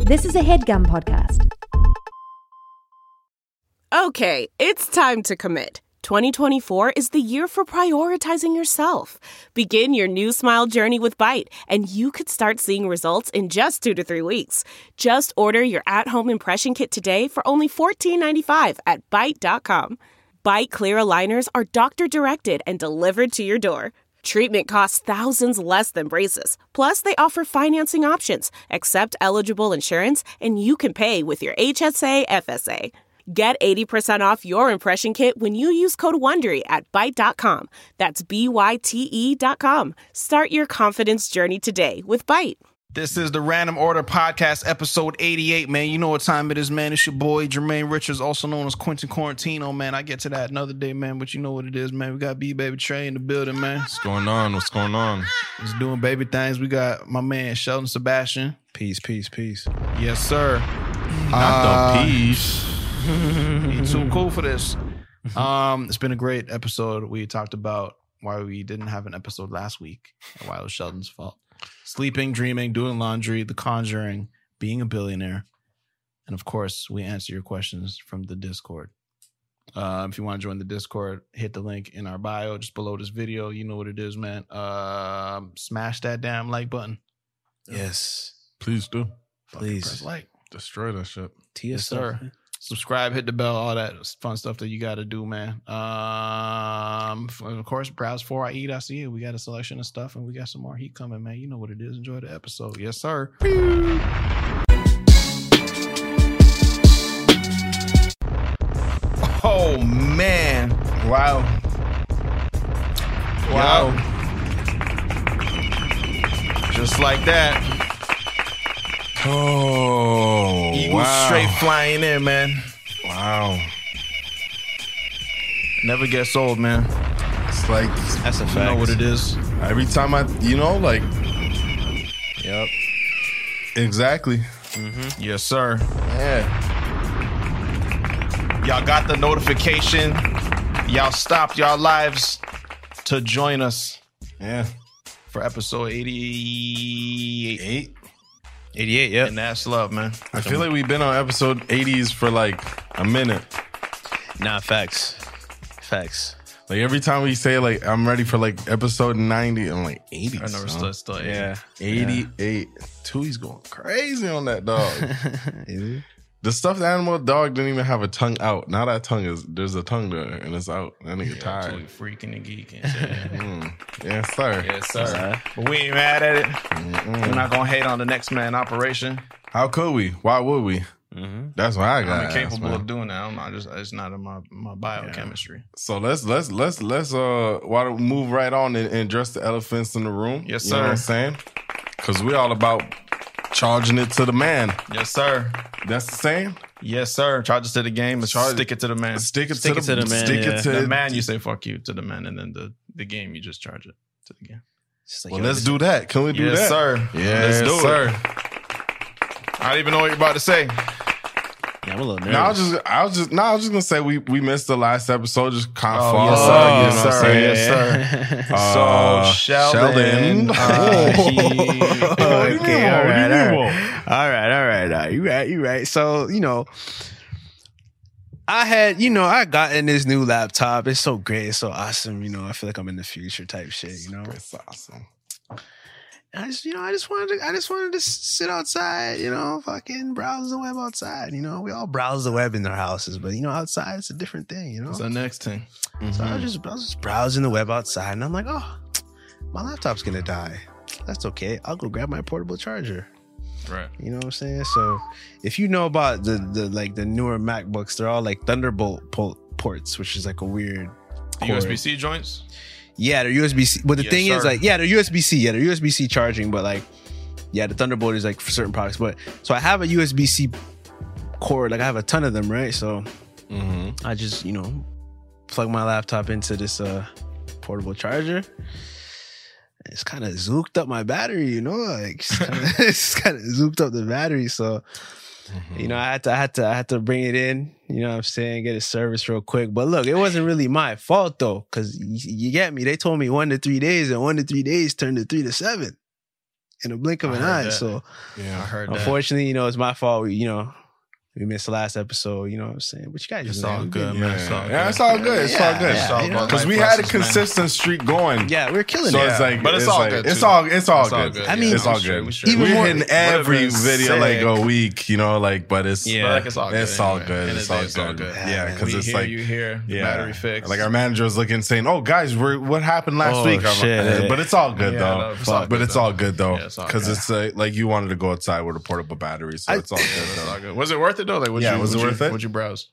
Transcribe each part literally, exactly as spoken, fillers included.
This is a HeadGum podcast. Okay, it's time to commit. twenty twenty-four is the year for prioritizing yourself. Begin your new smile journey with Byte, and you could start seeing results in just two to three weeks. Just order your at-home impression kit today for only fourteen ninety-five at byte dot com. Byte clear aligners are doctor-directed and delivered to your door. Treatment costs thousands less than braces. Plus, they offer financing options, accept eligible insurance, and you can pay with your H S A F S A. Get eighty percent off your impression kit when you use code WONDERY at byte dot com. That's B Y T E dot com. Start your confidence journey today with Byte. This is the Random Order Podcast, episode eighty-eight, man. You know what time it is, man. It's your boy, Jermaine Richards, also known as Quentin Quarantino, man. I get to that another day, man, but you know what it is, man. We got B-Baby Trey in the building, man. What's going on? What's going on? He's doing baby things. We got my man, Sheldon Sebastian. Peace, peace, peace. Yes, sir. Not Uh, the peace. He's too cool for this. Um, it's been a great episode. We talked about why we didn't have an episode last week and why it was Sheldon's fault. Sleeping, dreaming, doing laundry, The Conjuring, being a billionaire. And of course, we answer your questions from the Discord. Uh, if you want to join the Discord, hit the link in our bio just below this video. You know what it is, man. Uh, smash that damn like button. Yes. Please do. Please. Press like. Destroy that shit. Yes, sir. Subscribe, hit the bell, all that fun stuff that you got to do, man. Um, of course, browse for I eat, I see it. We got a selection of stuff, and we got some more heat coming, man. You know what it is. Enjoy the episode. Yes, sir. Oh, man. Wow. Wow. Just like that. Oh, Eagles wow. straight flying in, man. Wow. Never gets old, man. It's like, That's a fact. You know what it is. every time I, you know, like, Yep. exactly. Mm-hmm. Yes, sir. Yeah. Y'all got the notification. Y'all stopped y'all lives to join us Yeah. for episode eighty-eight. Eight. eighty-eight, yep. And that's love, man. I feel like we've been on episode eighties for like a minute. Nah, facts. Facts. Like every time we say like I'm ready for like episode ninety, I'm like eighty. I never stood still. eighty. Yeah. eighty-eight. Tui's going crazy on that dog. Is it? The stuffed animal dog didn't even have a tongue out. Now that tongue is, there's a tongue there and it's out. That nigga Yeah, tired. totally freaking and geeking. Yeah. Mm. Yes, sir. Yes, sir. sir. But we ain't mad at it. Mm-mm. We're not gonna hate on the next man operation. How could we? Why would we? Mm-hmm. That's what I got. I'm incapable of doing that. I'm not just. It's not in my my biochemistry. So let's let's let's let's uh why don't we move right on and, and address the elephants in the room? Yes, You know sir. what I'm saying? Because we all about charging it to the man. Yes, sir. That's the saying. Yes, sir. Charge it to the game. Charge- Stick it to the man. Stick it, Stick to, it the, to the man, Stick yeah. it to The man, you say fuck you to the man, and then the, the game, you just charge it to the game. Just like, Well, yo, let's this- do that. Can we do Yes, that? sir. Yes, Let's do sir. it. I don't even know what you're about to say. Yeah, I'm a little nervous. No, I was just, I was just, no, I was just gonna say we we missed the last episode. Just kind of Oh, fall. yes, off, sir. you Yes, know what I'm sir. saying? Yes, sir. Uh, So, Sheldon, Sheldon. uh, he- Okay, all What do you right, mean, all right. All right, all right, all right. You right, you right. So, you know, I had, you know, I got in this new laptop. It's so great. It's so awesome. You know, I feel like I'm in the future type shit, you know. It's awesome. And I just, you know, I just wanted to, I just wanted to sit outside, you know, fucking browse the web outside. You know, we all browse the web in our houses, but you know, outside it's a different thing, you know. What's the next thing? So I was just, I was just browsing the web outside, and I'm like, oh, my laptop's gonna die. That's okay. I'll go grab my portable charger. Right. You know what I'm saying? So if you know about the the like the newer MacBooks, they're all like Thunderbolt po- ports, which is like a weird The U S B C joints? Yeah, they're U S B C. But the Yes, thing is, sir. like, yeah, they're U S B C. Yeah, they're U S B C charging, but like, yeah, the Thunderbolt is like for certain products. But so I have a U S B C cord. Like I have a ton of them, right? So Mm-hmm. I just, you know, plug my laptop into this uh, portable charger. It's kind of zooked up my battery, you know, like it's kind of zooked up the battery. So, you know, I had to, I had to, I had to bring it in. You know what I'm saying? Get it serviced real quick. But look, it wasn't really my fault though, because you, you get me. They told me one to three days, and one to three days turned to three to seven. in a blink of I an heard eye. that. So Yeah, I heard that. unfortunately, you know, it's my fault. We, you know, we missed the last episode. You know what I'm saying? But you guys, It's just all man, good, we man. Yeah, It's all yeah, good. it's all good. It's Yeah, all good. yeah, It's all you know, about Because we life had a lessons, man. consistent streak going. Yeah, we're killing So it. it's like, But it's it's all like, good, It's too. all, it's all It's all good. good. I mean, it's all we straight, good. we straight. Even We're more- hitting Would've every been video like sick. a week, you know, like, but it's Yeah. But like it's all good. it's all anyway. good. End of It's the day, all it's all good. good. Yeah, man. because We it's hear like you here, the yeah, battery fixed. like our manager was looking saying, "Oh, guys, we're, what happened last Oh, week?" I'm- shit. But it's all good Yeah, though. no, it's all but good, it's though. all good though Yeah, it's all because good. it's uh, like you wanted to go outside with a portable battery, so I- it's all good It's though. all good. Was it worth it though? Like, would Yeah, you, was it would worth you, it? Would you browse?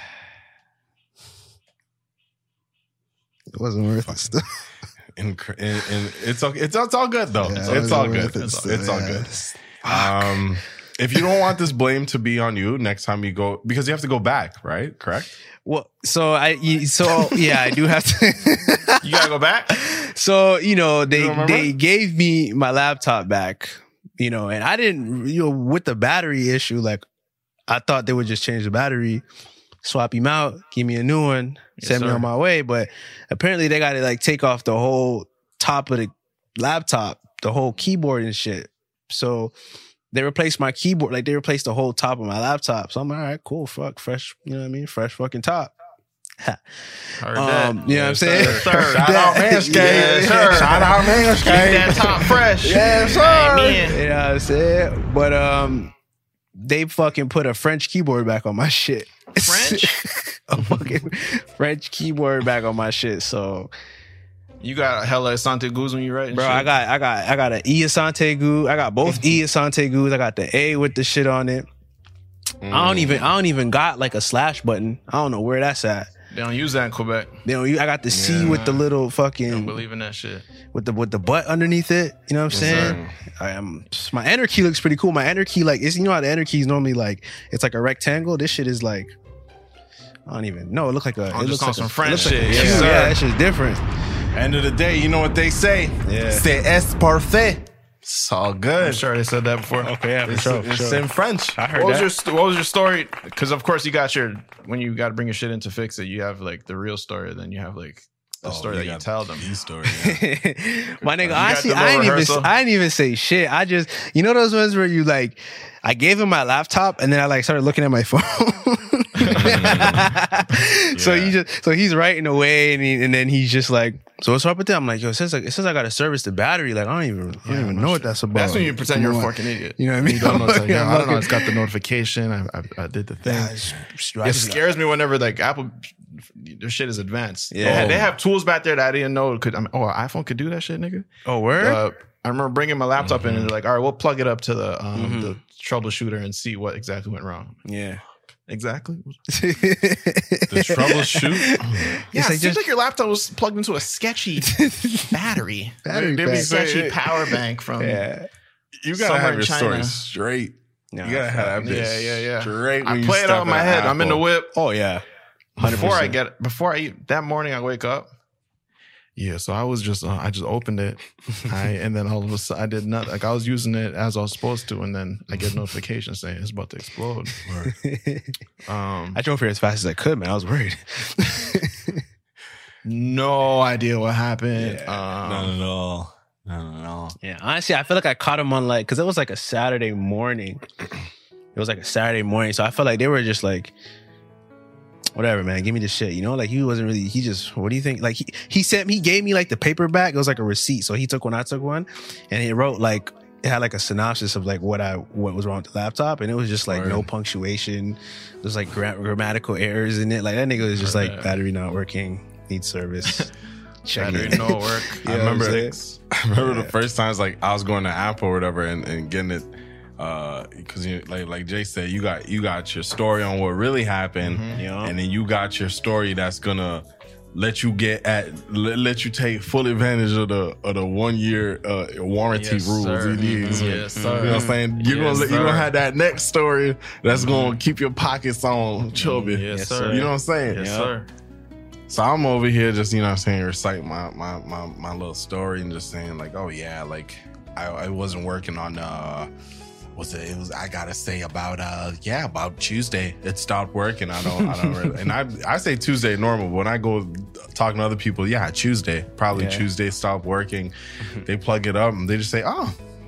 It wasn't worth it. Still. And, and, and it's okay. It's, it's all good though. Yeah, it's, it was all worth good. it It's, still, it's all yeah. good. Um, if you don't want this blame to be on you next time you go, because you have to go back, right? Correct. Well, so I, you- so yeah, I do have to. You gotta go back. So, you know, they You remember? they gave me my laptop back, you know, and I didn't, you know, with the battery issue, like I thought they would just change the battery, swap him out, give me a new one, Yes, send me sir. on my way. But apparently they got to like take off the whole top of the laptop, the whole keyboard and shit. So they replaced my keyboard, like they replaced the whole top of my laptop. So I'm like, all right, cool, fuck, fresh, you know what I mean? Fresh fucking top. Heard Um, that. you know what I'm saying? Yes, sir. Shout out Manscaped. Yeah, sure. Shout out Manscaped. Keep that top fresh. Yes, sir. Amen. You know what I'm saying? But um, they fucking put a French keyboard back on my shit. French? A fucking French keyboard back on my shit. So, You got hella Asante Goose when you write, bro, I got, I got, I got an E Asante Goo. I got both E Asante Goos. I got the A with the shit on it. I don't even, I don't even got like a slash button. I don't know where that's at. They don't use that in Quebec. You know, I got the C Yeah. with the little Don't fucking believe in that shit. with the with the butt underneath it. You know what I'm saying? I am. My enter key looks pretty cool. My enter key, like, is you know how the enter key is normally like it's like a rectangle. This shit is like I don't even know. It looks like a. I'm it just looks on like some a, French it looks like a shit. Q. Yes, sir. Yeah, that shit's different. End of the day, you know what they say? Yeah. C'est est parfait. It's all good. I'm sure they said that before. Okay, yeah, for It's, sure. for it's sure. in French. I heard What was that. your st- What was your story? Because of course you got your when you got to bring your shit in to fix it. You have like the real story, then you have like the Oh, story you that you got tell them. the story. Yeah. My nigga, got honestly, the I little ain't even rehearsal? I didn't even say shit. I just you know those ones where you like I gave him my laptop and then I like started looking at my phone. So Yeah. you just so he's writing away and he, and then he's just like, so what's up with that? I'm like, yo, it says like it says I gotta service the battery. Like I don't even I don't even know what that's about. That's when you pretend you're a Come on. fucking idiot. You know what I mean? You don't know. It's like, yeah, I don't know. I'm It's got the notification. I, I, I did the thing. Yeah, it's- I It just- scares me whenever like Apple, their shit is advanced. Yeah. They, have, they have tools back there that I didn't know could. I mean, oh, an iPhone could do that shit, nigga. Oh, word? Uh, I remember bringing my laptop in and they're like, all right, we'll plug it up to the um, Mhm. the troubleshooter and see what exactly went wrong. yeah. Exactly. The troubleshoot. Yeah, It's it like seems just- like your laptop was plugged into a sketchy battery. Battery There'd be pack. sketchy power bank from. Yeah. You gotta Somewhere have in your China. story straight. No, You gotta have that bitch Yeah, yeah, yeah. straight. When I you play it step out in my head. I'm in the Apple. whip. Oh yeah. Before I get before I eat that morning, I wake up. Yeah, so I was just uh, I just opened it, I and then all of a sudden I did not like I was using it as I was supposed to, and then I get a notification saying it's about to explode. Um, I drove here as fast as I could, man. I was worried. no idea what happened. Um, Not at all. Not at all. Yeah, honestly, I feel like I caught him on like because it was like a Saturday morning. It was like a Saturday morning, so I felt like they were just like, whatever, man, give me the shit. You know, like he wasn't really. He just, what do you think? Like he he sent me, he gave me like the paperback. It was like a receipt, so he took one, I took one, and he wrote like it had like a synopsis of like what I what was wrong with the laptop, and it was just like Word. no punctuation. There's like gra- grammatical errors in it. Like that nigga was just Heard like that. battery not working, needs service. Check battery it. no work. You I know what I'm remember. saying? I remember the first times like I was going to Apple or whatever and, and getting it because you like like Jay said, you got you got your story on what really happened, Yeah. and then you got your story that's gonna let you get at let, let you take full advantage of the of the one year uh, warranty Yes, rules. sir. It is. Yes, sir. You know what I'm saying? You're Yes, gonna let, you're gonna sir. have that next story that's gonna keep your pockets on chubby. Yes, Yes, sir. sir. You know what I'm saying? Yes, Yeah. sir. So I'm over here just, you know what I'm saying, reciting my, my, my, my little story and just saying like, oh yeah, like I, I wasn't working on, uh, was it, it was, I gotta say about, uh, yeah, about Tuesday, it stopped working. I don't, I don't really, and I, I say Tuesday normal, but when I go talking to other people, yeah, Tuesday, probably Yeah. Tuesday stopped working. They plug it up and they just say, oh,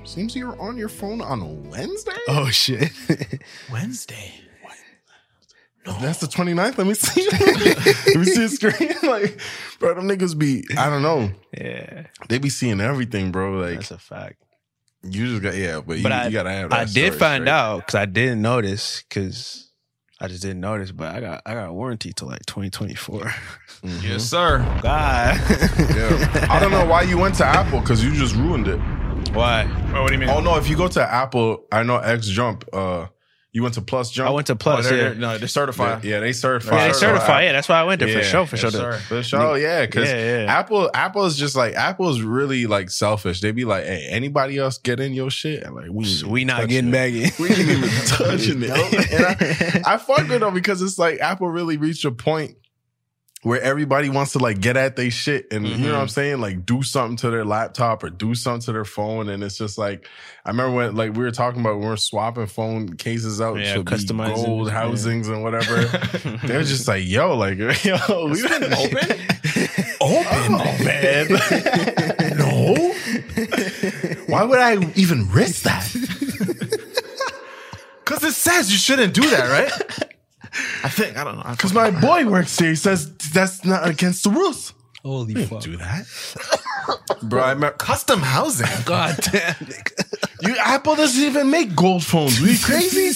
Seems you're on your phone on a Wednesday? Oh, shit. Wednesday. No. That's the twenty-ninth? Let me see. Let me see the screen. Like, bro, them niggas be, I don't know. Yeah. They be seeing everything, bro. Like, that's a fact. You just got, yeah, but, but you, I, you gotta have that I did find straight. out because I didn't notice because I just didn't notice, but I got I got a warranty till like twenty twenty-four. Mm-hmm. Yes, sir. God. Yeah. I don't know why you went to Apple because you just ruined it. Why? Oh, what do you mean? Oh, no, if you go to Apple, I know X Jump, uh, you went to Plus Jump? I went to Plus, oh, they're, yeah. they're, no, they certify. Yeah, yeah, they certify. Yeah, they certify. Yeah, that's why I went there yeah, for sure. For yes, sure. Sir. For sure, yeah. Because yeah, yeah. Apple, Apple is just like Apple is really like selfish. They be like, "Hey, anybody else get in your shit?" And like we, we not getting bagging. We ain't even touching it. And I, I fuck with them because it's like Apple really reached a point where everybody wants to like get at their shit and mm-hmm. you know what I'm saying? Like do something to their laptop or do something to their phone. And it's just like, I remember when like we were talking about when we were swapping phone cases out yeah, to be gold yeah. housings and whatever. They were just like, yo, like, yo, we been open? Open, oh, man. No. Why would I even risk that? Because it says you shouldn't do that, right? I think, I don't know. Because my boy works here. He says that's not against the rules. Holy you fuck. Do that. Bro, I remember custom housing. God damn. You Apple doesn't even make gold phones. Are you crazy?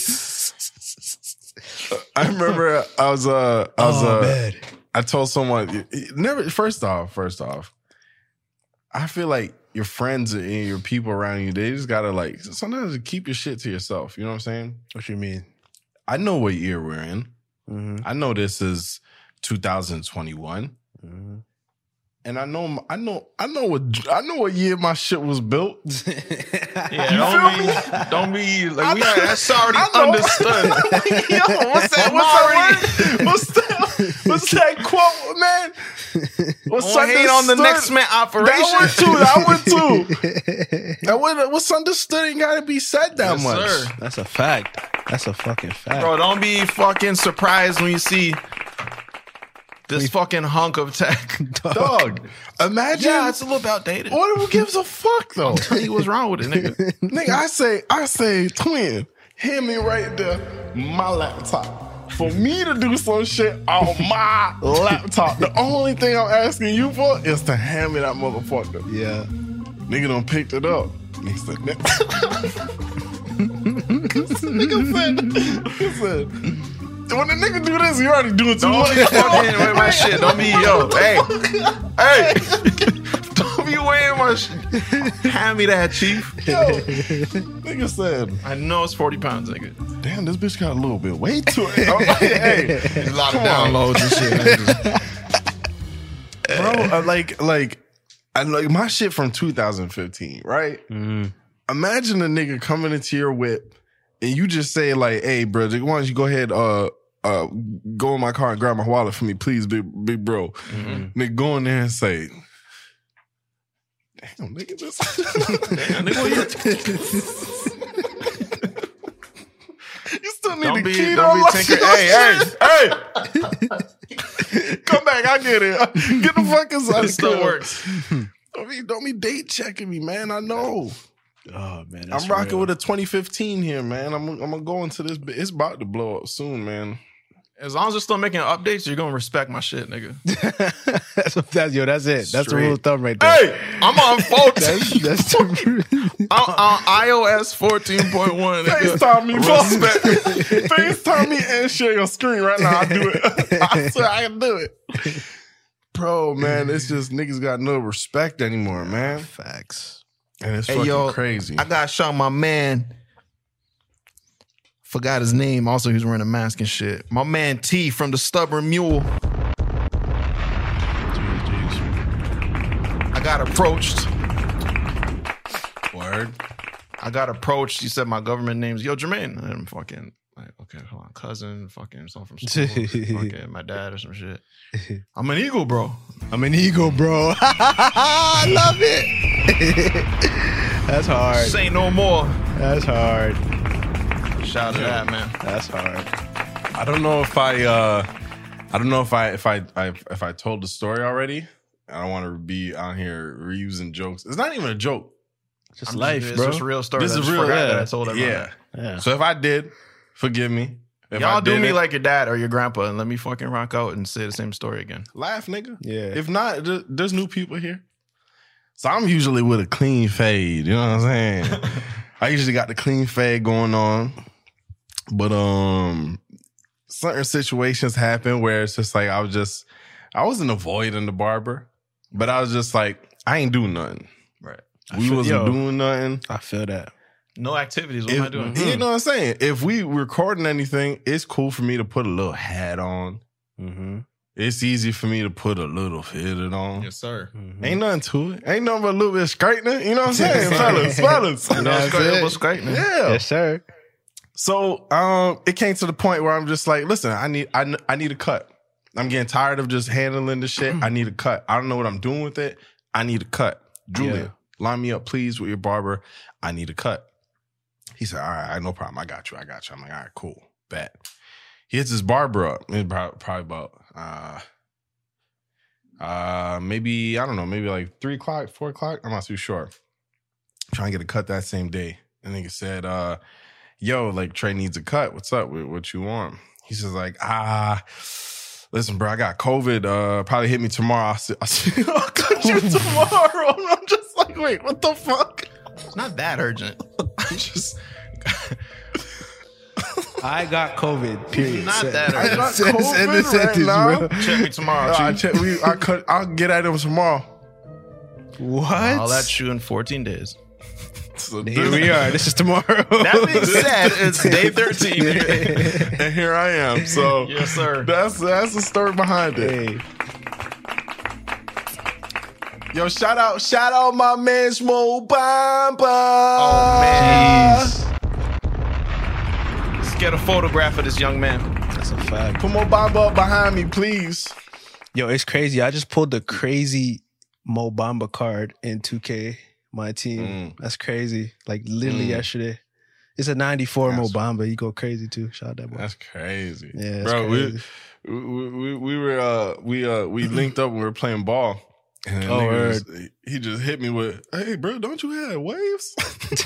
I remember I was uh I was oh, uh man. I told someone never first off, first off, I feel like your friends and your people around you, they just gotta like sometimes keep your shit to yourself. You know what I'm saying? What you mean? I know what year we're in. Mm-hmm. I know this is two thousand twenty-one. Mm-hmm. And I know, I know, I know what, I know what year my shit was built. Yeah, don't be, don't be like we. That's already understood. Yo, what's that? What's that word? What's that? What's that quote, man? What's on hate on the next man operation? That one too. That one too. That one, what's understood ain't got to be said that yes, much. Sir. That's a fact. That's a fucking fact, bro. Don't be fucking surprised when you see this fucking hunk of tech. Dog. Dog. Imagine. Yeah, it's a little outdated. What who gives a fuck though? I'll tell you what's wrong with it, nigga. Nigga, I say, I say, twin, hit me right there, my laptop. For me to do some shit on my laptop. The only thing I'm asking you for is to hand me that motherfucker. Yeah. Nigga done picked it up. He said, nigga said, he said, when the nigga do this, you already doing too much. Don't be fucking with my shit. Don't be, yo, hey, hey. Don't be weighing my shit. Hand me that, chief. Yo, nigga said, I know it's forty pounds, nigga. Damn, this bitch got a little bit weight to it. I'm like, hey, there's a lot of downloads and shit. Bro, uh, like, like, I like my shit from two thousand fifteen, right? Mm-hmm. Imagine a nigga coming into your whip and you just say like, "Hey, bro, why don't you go ahead, uh, uh, go in my car and grab my wallet for me, please, big, big bro." Mm-hmm. Nigga go in there and say, "Damn, nigga, this." Damn, nigga, you still need don't a be, key don't to be tinker. Hey, hey, hey! Come back, I get it. Get the fuck inside. It still works. Don't be, don't be date checking me, man. I know. Oh man, I'm rocking real. with a twenty fifteen here, man. I'm, I'm gonna go into this. It's about to blow up soon, man. As long as you're still making updates, you're gonna respect my shit, nigga. that's, that's yo. That's it. That's Straight. the rule of thumb right there. Hey, I'm on fourteen. that's, that's the I'm on iOS fourteen point one. FaceTime me, respect. FaceTime me and share your screen right now. I do it. I swear I can do it, bro. Man, it's just niggas got no respect anymore, man. Facts. And it's hey, fucking yo, crazy. I gotta shout my man. Forgot his name. Also, he was wearing a mask and shit. My man T from the Stubborn Mule. Jeez, jeez. I got approached. Word. I got approached. He said my government name's Yo Jermaine. And I'm fucking like, okay, hold on, cousin, fucking someone from school, fucking my dad or some shit. I'm an eagle, bro. I'm an eagle, bro. I love it. That's hard. Say no more. That's hard. Shout out to that, man. That's hard. I don't know if I, uh, I don't know if I, if I, I, if I told the story already. I don't want to be out here reusing jokes. It's not even a joke. Just I'm life, just, bro. It's just a real story. This I is just real. forgot Yeah. that I told everyone. Yeah. Yeah. So if I did, forgive me. If Y'all I do me didn't, like your dad or your grandpa and let me fucking rock out and say the same story again. laugh, nigga. Yeah. If not, th- there's new people here. So I'm usually with a clean fade. You know what I'm saying? I usually got the clean fade going on. But um, certain situations happen where it's just like I was just, I wasn't avoiding the barber, but I was just like, I ain't doing nothing. Right. We feel- wasn't yo. doing nothing. I feel that. No activities. What am I If- doing? You know what I'm saying? If we recording anything, it's cool for me to put a little hat on. Mm-hmm. It's easy for me to put a little fitted on. Yes, sir. Mm-hmm. Ain't nothing to it. Ain't nothing but a little bit of straightening. You know what I'm saying? fellas, fellas. You know, That's straight it. up straight, man. Yeah. Yes, sir. So um, it came to the point where I'm just like, listen, I need, I, I need a cut. I'm getting tired of just handling this shit. I need a cut. I don't know what I'm doing with it. I need a cut. Julia, Yeah. line me up, please, with your barber. I need a cut. He said, all right, no problem. I got you. I got you. I'm like, all right, cool. Bet. He hits his barber up. It's probably, probably about, uh, uh, maybe, I don't know, maybe like three o'clock, four o'clock. I'm not too sure. Trying to get a cut that same day. And nigga said, uh, yo, like Trey needs a cut. What's up? What, what you want? He says like, ah, listen, bro, I got COVID. Uh, probably hit me tomorrow. I'll, see, I'll, see, I'll cut you tomorrow. And I'm just like, wait, what the fuck? It's not that urgent. I'm just, I got COVID. Period. Not Said- that I urgent. got Send- send the COVID right sentence, now. bro. Check me tomorrow, I Chief. check, we, I cut, I'll get at him tomorrow. What? I'll at you in fourteen days. So Here this- we are. This is tomorrow. That being said, it's day thirteen. and here I am. So Yes, sir. that's that's the story behind it. Hey. Yo, shout out, shout out my man Smo Bamba. Oh, man. Jeez. Let's get a photograph of this young man. That's a fact. Put Mo Bamba up behind me, please. Yo, it's crazy. I just pulled the crazy Mo Bamba card in two K, my team. Mm. That's crazy. Like literally Mm. yesterday. It's a ninety-four Mo That's- Bamba. You go crazy too. Shout out that boy. That's crazy. Yeah, that's bro. crazy. We, we we we were uh we uh we linked up when we were playing ball. And then Oh, nigga just- he just hit me with, "Hey, bro, don't you have waves?"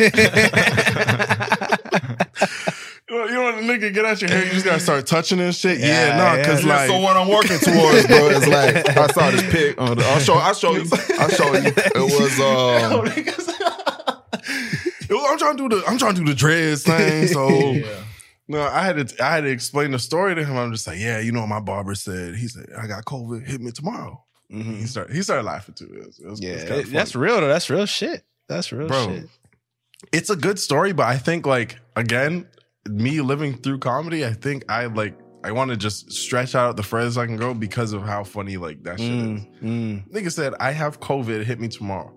You know, you know when the nigga get out your hair, you just gotta start touching and shit. Yeah, Yeah, no, yeah. cause Yeah, like, so what I'm working towards, bro, is like I saw this pic. On the, I'll show. I'll show you. I'll show you. It was um. It was- I'm trying to do the I'm trying to do the dreads thing. So Yeah. no, I had to I had to explain the story to him. I'm just like, yeah, you know what my barber said. He said, I got COVID. Hit me tomorrow. He started he started laughing too. It was, it was, Yeah, it was kinda it- that's funny. real though. That's real shit. That's real Bro. shit. It's a good story, but I think like again, me living through comedy, I think I like I want to just stretch out the furthest I can go because of how funny like that shit is. Mm, mm. Nigga said, I have COVID, hit me tomorrow.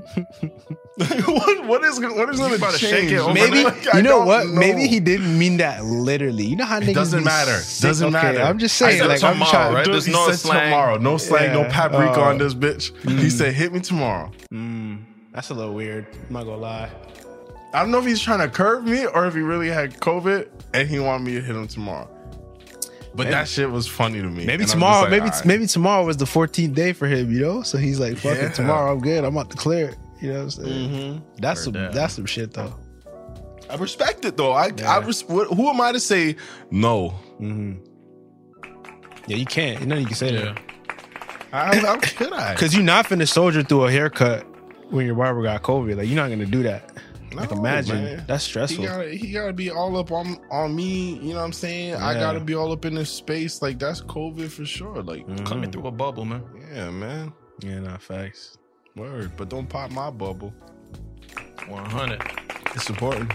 what, what is what is going about to to shake change? it over Maybe Like, I you know don't what? know. Maybe he didn't mean that literally. You know how niggas doesn't be matter. sick? Doesn't Okay, matter. I'm just I saying. said Like I'm tomorrow, trying. right? Dude, There's he no said slang. tomorrow. No slang, no Yeah. paprika Oh. on this bitch. He said, hit me tomorrow. Mm, that's a little weird. I'm not gonna lie. I don't know if he's trying to curve me or if he really had COVID and he wanted me to hit him tomorrow. But Maybe- that shit was funny to me. Maybe And I'm just tomorrow. like, maybe all right. maybe tomorrow was the fourteenth day for him. You know, so he's like, "Fuck Yeah. it, tomorrow I'm good. I'm about to clear it." You know what I'm saying? Mhm. That's Heard some that. that's some shit though. I respect it though. I, Yeah. I res- what, who am I to say no? hmm Yeah, you can't. You know you can say that How, how could I? because you're not finna soldier through a haircut when your barber got COVID. Like you're not gonna do that. Like No, imagine man. that's He stressful. gotta, he gotta be all up on on me. You know what I'm saying? I Yeah. gotta be all up in this space. Like that's COVID for sure. Like, Mhm. Coming through a bubble, man. yeah, man. Yeah, not facts. Word, but don't pop my bubble. one hundred. It's important.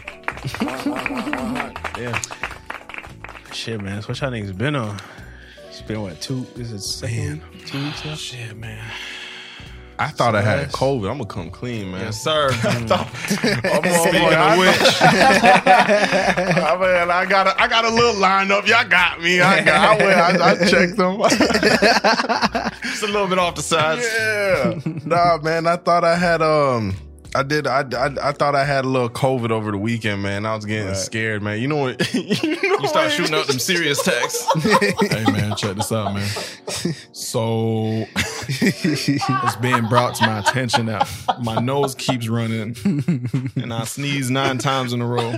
Yeah. Shit, man. So what y'all niggas been on? It's been what two? Is it second two weeks now? Shit, man. I thought I had Yes. COVID. I'm gonna come clean, man. Yes, sir. I'm on, Speaking I, of which, I, mean, I got a, I got a little lineup. Y'all got me. I got. I, went, I, I checked them. just a little bit off the sides. Yeah. Nah, man. I thought I had um. I did. I, I I thought I had a little COVID over the weekend, man. I was getting Right. scared, man. You know what? You, know You start what? shooting out them serious texts. Hey man, check this out, man. So It's being brought to my attention that my nose keeps running and I sneeze nine times in a row.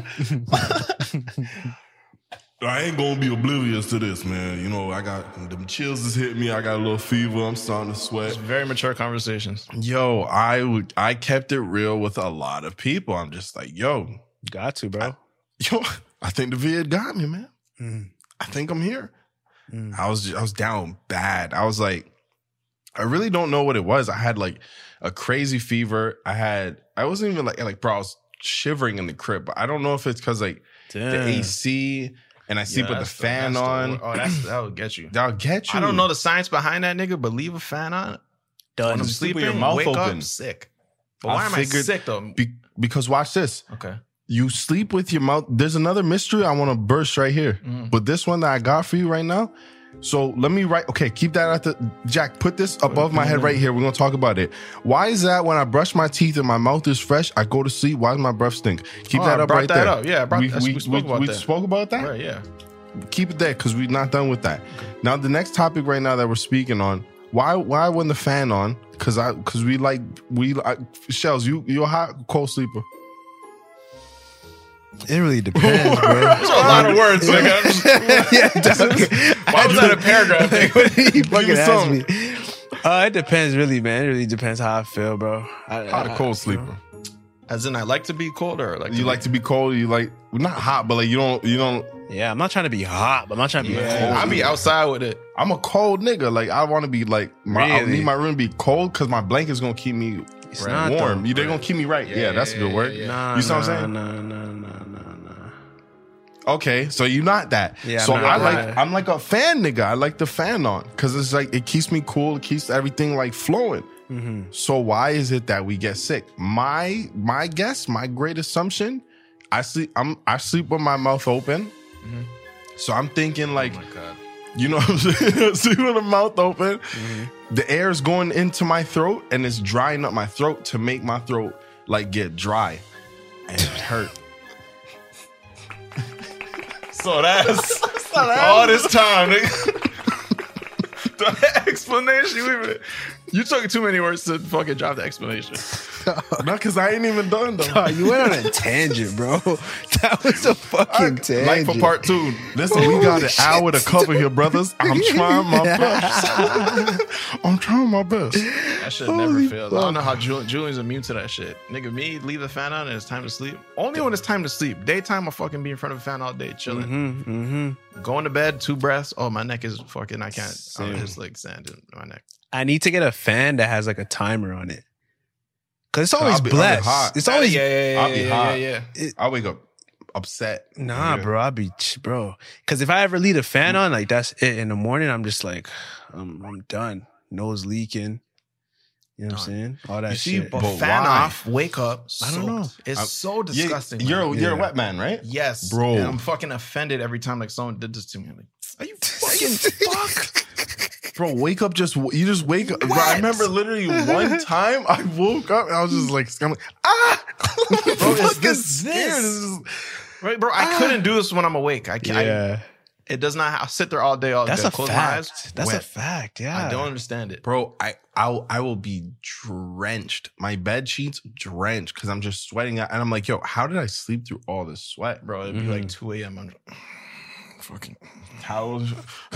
I ain't gonna be oblivious to this, man. You know, I got them chills just hit me. I got a little fever. I'm starting to sweat. Very mature conversations. Yo, I would, I kept it real with a lot of people. I'm just like, yo, Got to, bro. I, yo, I think the vid got me, man. Mm. I think I'm here. Mm. I was, I was down bad. I was like, I really don't know what it was. I had like a crazy fever. I had, I wasn't even like, like, bro, I was shivering in the crib. But I don't know if it's because like Damn. the A C. And I sleep Yeah, with the that's the- fan that's the on. wor- oh, that's that would get you. That'll get you. I don't know the science behind that, nigga, but leave a fan on. Done. When I'm You sleep with sleeping, your mouth wake open. up sick. But I why am figured- I sick though? Be- because watch this. Okay. You sleep with your mouth. There's another mystery I want to burst right here. Mm. But this one that I got for you right now. So let me write. Okay, keep that at the Jack. Put this above my head right here. We're gonna talk about it. Why is that when I brush my teeth and my mouth is fresh, I go to sleep? Why does my breath stink? Keep Oh, that I up brought right that there. up. Yeah, I brought- we, that's- we, we spoke about we that. spoke about that. Right, yeah. Keep it there because we're not done with that. Now the next topic right now that we're speaking on. Why why when the fan on? Because I because we like we like Shells. You you're a hot cold sleeper. It really depends, bro. That's a lot of words, nigga. yeah, dog. Why was that a paragraph? nigga? He fucking me asked some. me. Uh, it depends, really, man. It really depends how I feel, bro. I, Hot or I- cold sleeper. As in, I like to be colder. Or like You like to be cold. You like not hot, but like you don't you don't. Yeah, I'm not trying to be hot, but I'm not trying to be Yeah, cold. I'll be outside with it. I'm a cold nigga. Like I want to be like my, I Really? need my room to be cold because my blanket's gonna keep me It's Right. not warm. though. You They're gonna keep me right. Yeah, Yeah, that's a yeah, good word. yeah, yeah. Nah, You see what I'm nah, saying? Nah, nah, nah, nah, nah. Okay, so you're not that. Yeah, I'm so not I that. like I'm like a fan nigga. I like the fan on because it's like it keeps me cool. It keeps everything like flowing. Mm-hmm. So why is it that we get sick? My my guess, my great assumption, I sleep I'm I sleep with my mouth open. Mhm. So I'm thinking like, Oh my God. you know what I'm saying? Sleep with the mouth open. Mm-hmm. The air is going into my throat and it's drying up my throat to make my throat like get dry. And it hurt. So that's all this time, nigga. The explanation. You, even, you took too many words to fucking drop the explanation. Not because I ain't even done though. Oh, you went on a tangent, bro. That was a fucking tangent. Like for part two. Listen, we got an hour to cover here, brothers. I'm trying my best. I'm trying my best. That shit never fails. I don't know how Julian, Julian's immune to that shit. Nigga, me, leave the fan on and it's time to sleep. Only when it's time to sleep. Daytime, I'll fucking be in front of a fan all day, chilling. Mm-hmm, mm-hmm. Going to bed, two breaths. Oh, my neck is fucking, I can't. Oh, Same. it's like sand in my neck. I need to get a fan that has like a timer on it. Cause it's always I'll be- I'll be blessed. hot. It's always yeah, yeah, yeah, I'll be yeah, hot. yeah, yeah. I wake up upset. nah, Yeah. bro. I'll be ch- bro. Cause if I ever leave a fan on, like that's it. In the morning, I'm just like, I'm, I'm done. Nose leaking. You know what I'm saying? All that You see, shit. but, But fan why? off, wake up. I don't know. soaked. It's I'm- so disgusting. You're man. you're a Yeah. wet man, right? Yes, Bro. And I'm fucking offended every time like someone did this to me. I'm like, are you fucking fuck? Bro, wake up just you just wake up. Bro, I remember literally one time I woke up and I was just like, I'm like ah, Bro, it's fucking this- scared. this. This is- Right, bro. I couldn't do this when I'm awake. I can't. I- yeah, it does not. I'll sit there all day. All that's day. a Close my eyes. fact. That's a wet. fact. Yeah, I don't understand it. Bro, I I I will be drenched. My bed sheets drenched because I'm just sweating out, and I'm like, yo, how did I sleep through all this sweat, Bro, it'd be Mhm. like two a.m. I'm fucking towels.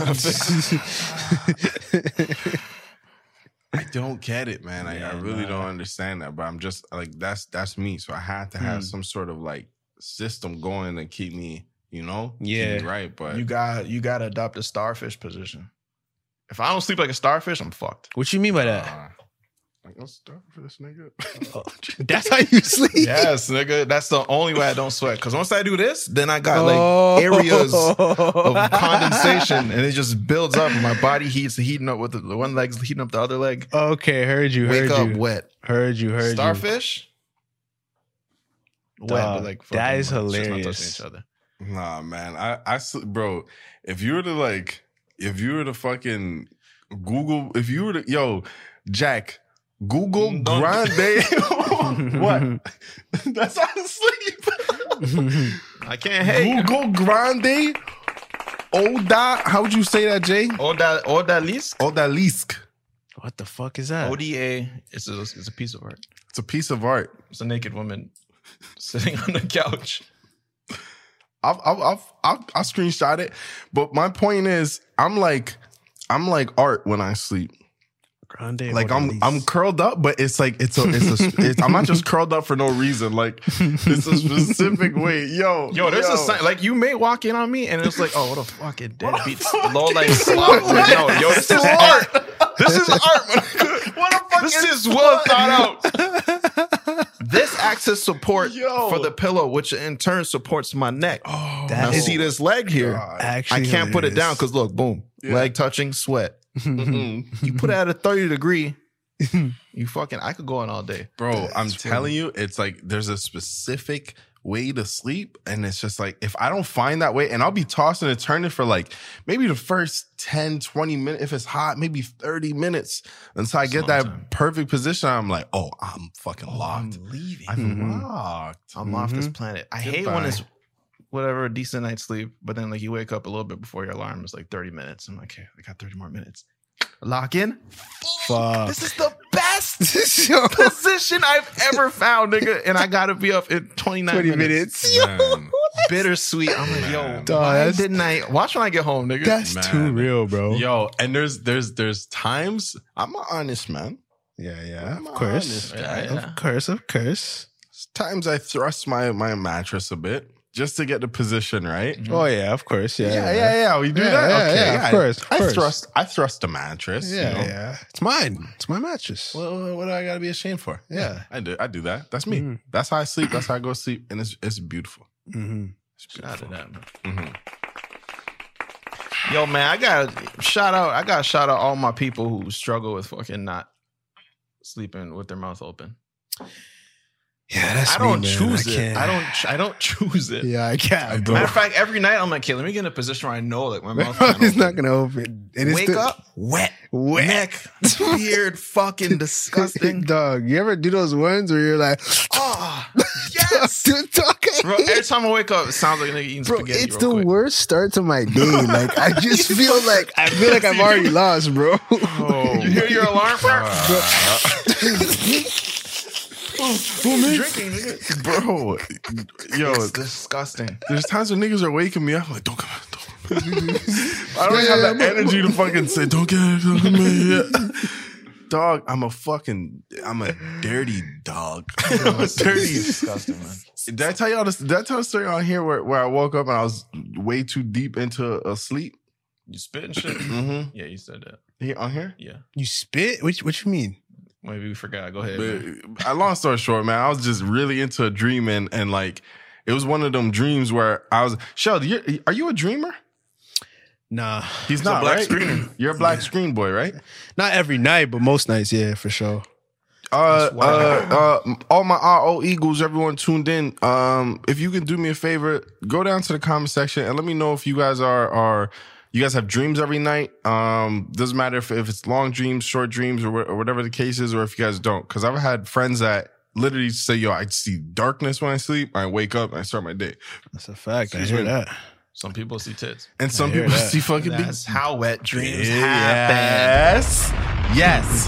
I don't get it, man. I, I Yeah, really nah. don't understand that. But I'm just like that's that's me. So I had to have Hmm. some sort of like system going to keep me, you know, keep Yeah. me right. But You got you got to adopt a starfish position. If I don't sleep like a starfish, I'm fucked. What you mean by that? uh, like, let's start for this nigga. That's how you sleep. Yes, nigga. That's the only way I don't sweat. Because once I do this, then I got like Oh. areas of condensation, and it just builds up. And my body heats, heating up with the, the one leg's heating up the other leg. Okay, heard you. Wake Heard up you. wet. Heard you. Heard you. Starfish. Wet, Dog, but like that fucking, is like, just not touching hilarious. each other. Nah, man. I, I, sl- bro, if you were to like, if you were to fucking Google, if you were to, yo, Jack, Google Mm, don't- Grande. What? That's how to sleep. I can't hate. Google Grande. Oda, how would you say that, Jay? Oda, Odalisque. Odalisque. What the fuck is that? O D A is a, it's a piece of art. It's a piece of art. It's a naked woman sitting on the couch. I'll, I'll, I'll, I'll, I'll screenshot it. But my point is, I'm like, I'm like art when I sleep. Grande Like I'm, Odalise. I'm curled up, but it's like it's a, it's a, it's, I'm not just curled up for no reason. Like it's a specific way. Yo, Yo, there's yo. a sign. Like you may walk in on me, and it's like, oh, what a fucking deadbeat, low life slob. No, yo, this is art. This is art. What a fucking This is well thought out. This acts as support Yo. for the pillow, which in turn supports my neck. Oh, That now is see this leg here. God. Actually, I can't put it down hilarious. because look, boom, Yeah. leg touching, sweat. Mm-mm. You put it at a thirty degree, you fucking, I could go on all day. Bro, I'm That's telling you, it's like there's a specific way to sleep. And it's just like, if I don't find that way, and I'll be tossing and turning for like maybe the first ten, twenty minutes, if it's hot, maybe thirty minutes until I It's a get long that time. perfect position. I'm like, oh, I'm fucking Oh, locked. I'm leaving. I'm Mhm. locked. I'm off this Mhm. planet. I hate Goodbye. when it's whatever, a decent night's sleep, but then like you wake up a little bit before your alarm. It's like thirty minutes. I'm like, okay, I got thirty more minutes. Lock in. Fuck. This is the best Yo, position I've ever found, nigga. And I gotta be up in twenty-nine twenty minutes. minutes. Man. Bittersweet. I'm like, yo, Man. Dog, why that's- didn't I watch when I get home, nigga? That's Man. too real, bro. Yo, and there's there's there's times I'm an honest man. Yeah, yeah, I'm of course. honest, Yeah, guy. yeah. Of course, of course. Times I thrust my my mattress a bit just to get the position right. Oh yeah, of course. Yeah, Yeah, yeah, yeah. We do Yeah, that. yeah, okay, yeah, of course, of I course. thrust. I thrust the mattress. Yeah, you know? yeah. It's mine. It's my mattress. What, what, what do I gotta be ashamed for? Yeah. I do. I do that. That's me. Mhm. That's how I sleep. That's how I go to sleep, and it's it's beautiful. Mm-hmm. It's Shout out to beautiful. that, man. Mhm. Yo, man, I got shout out. I got to shout out all my people who struggle with fucking not sleeping with their mouth open. Yeah, that's I don't me, man. choose I it. can't. I don't. I don't choose it. Yeah, I can't, bro. Matter of fact, every night I'm like, okay, let me get in a position where I know like my mouth. It's not gonna open. And it's Wake the- up, wet, Wet. neck, weird, fucking disgusting. Dog, you ever do those ones where you're like, Oh, yes, dude, dog, I bro. hate Every time I wake up, it sounds like a nigga eating Bro, spaghetti. it's real the quick. worst start to my day. Like I just feel like I feel like I've already lost, bro. Oh, You hear your alarm? drinking, nigga. Bro, yo, It's disgusting. there's times when niggas are waking me up. I'm like, don't come out. Don't come out. I don't Yeah, have yeah, the yeah, energy to fucking say, don't get it. Don't come in. Dog, I'm a fucking, I'm a dirty dog. I'm a dirty. Disgusting, man. Did I tell y'all this? Did I tell a story on here where, where I woke up and I was way too deep into a sleep? You spit and shit. Mm-hmm. Yeah, you said that. Here, on here? Yeah. You spit? Which what you mean? Maybe we forgot. Go ahead. man. But, uh, long story short, man, I was just really into a dream and, and like, it was one of them dreams where I was, Sheldon, you're, are you a dreamer? Nah. He's a not, black right? screener. You're a black screen boy, right? Not every night, but most nights, yeah, for sure. Uh, That's wild. uh, uh, all my R O Eagles, everyone tuned in. Um, if you can do me a favor, go down to the comment section and let me know if you guys are are you guys have dreams every night. Um, doesn't matter if, if it's long dreams, short dreams, or, wh- or whatever the case is, or if you guys don't. Because I've had friends that literally say, "Yo, I see darkness when I sleep. I wake up and I start my day." That's a fact. I Excuse hear me. that. Some people see tits. And some hear people that. see fucking big. That's how wet dreams happen. Yes, yes.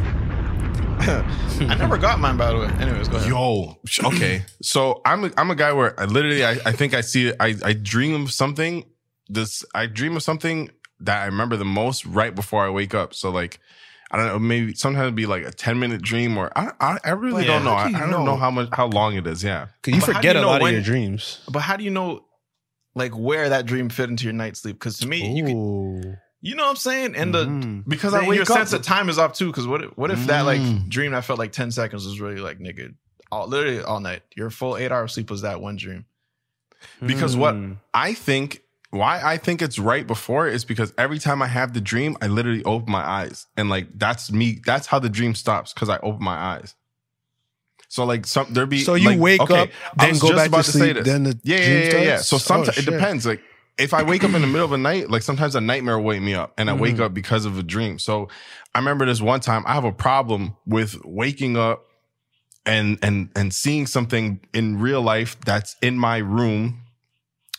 I never got mine, by the way. Anyways, go ahead. Yo, sh- okay. So I'm a, I'm a guy where I literally I, I think I see it. I, I dream of something. This I dream of something that I remember the most right before I wake up. So like I don't know, maybe sometimes it'd be like a ten minute dream or I I, I really But don't know. how I, do you I don't know? know how much how long it is. Yeah. Cause you But how do forget you a know lot when- of your dreams. But how do you know, like, where that dream fit into your night sleep? Because to me, you can, Ooh. you know what I'm saying? And the Mhm. Because then I wake your up. sense of time is off too. Because what if, what if that like Mm. dream that felt like ten seconds was really like nigga, all, literally all night. Your full eight hour sleep was that one dream. Because what Mm. I think, why I think it's right before is because every time I have the dream, I literally open my eyes. And like, that's me. That's how the dream stops because I open my eyes. So like, some there be. So you like, wake okay, up, I then was go just back about to say sleep, this. then the yeah, dream yeah, yeah, yeah. starts? So sometimes Oh, it shit. depends. Like, if I wake up in the middle of the night, like sometimes a nightmare will wake me up and I wake Mhm. up because of a dream. So I remember this one time I have a problem with waking up and and and seeing something in real life that's in my room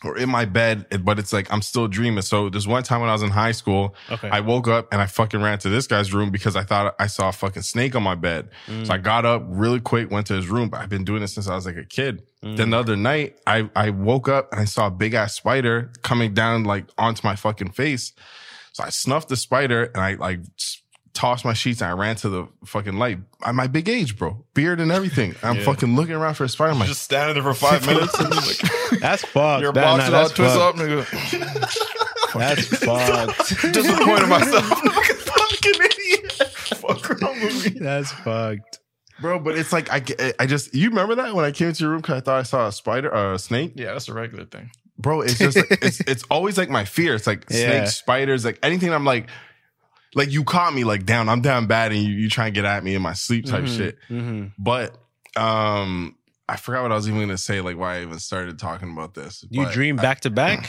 or in my bed, but it's like I'm still dreaming. So this one time when I was in high school, Okay. I woke up and I fucking ran to this guy's room because I thought I saw a fucking snake on my bed. Mm. So I got up really quick, went to his room, but I've been doing this since I was like a kid. Mm. Then the other night, I, I woke up and I saw a big ass spider coming down like onto my fucking face. So I snuffed the spider and I like tossed my sheets and I ran to the fucking light. At my big age, bro, beard and everything. I'm Yeah. fucking looking around for a spider. I'm like, Just standing there for five minutes. And like, That's fucked. your That- box nah, all that's twist fucked. up, nigga. That's fucked. Disappointed myself. Fucking idiot. Fuck wrong with me. That's fucked. bro, but it's like, I, I just, you remember that when I came to your room because I thought I saw a spider or a snake? Yeah, that's a regular thing. Bro, it's just, it's it's always like my fear. It's like Yeah. snakes, spiders, like anything I'm like, like you caught me like down, I'm down bad and you, you try and get at me in my sleep type Mhm, shit. mhm. But um, I forgot what I was even going to say, like why I even started talking about this. You But dream I- back to back?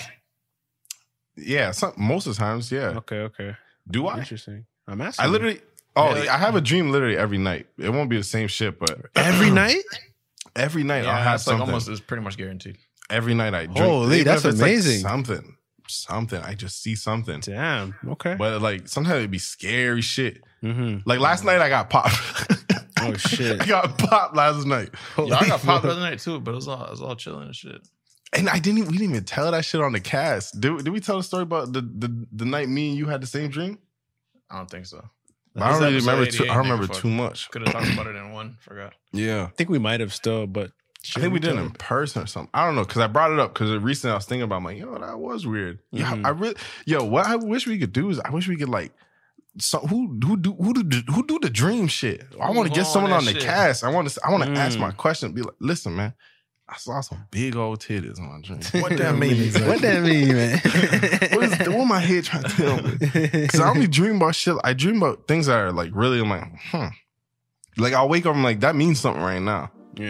Yeah, some, most of the times, yeah. Okay, okay. Do I? Interesting. I'm asking. I you. literally, oh, Yeah, like- I have a dream literally every night. It won't be the same shit, but every night? every night I'll Yeah, have it's like something. almost, it's pretty much guaranteed. Every night I drink. Holy, Even that's if it's, like, amazing. something, something. I just see something. Damn. Okay. But like sometimes it'd be scary shit. Mm-hmm. Like last night I got popped. Oh shit. I got popped last night. Yeah, I got popped the other night too, but it was all, it was all chilling and shit. And I didn't even, we didn't even tell that shit on the cast. Did, did we tell the story about the, the the night me and you had the same dream? I don't think so. But I don't really episode remember too, I eighty-eight, don't remember nigga, too fuck. much. Could have talked about it in one. Forgot. Yeah. I think we might have still, but I think we did it in told- person or something. I don't know because I brought it up because recently I was thinking about, I'm like, yo, that was weird. Yeah, Mhm. I really, yo, what I wish we could do is I wish we could like, so who who do who do who do the dream shit? I want to Who get on someone that on the shit? cast. I want to I want to ask Mm. my question. Be like, listen, man, I saw some big old titties on my dream. What that mean? What that mean, man? what is what my head trying to tell me? Because I only dream about shit. I dream about things that are like really. I'm like, hmm. Like I'll wake up. I'm like, that means something right now.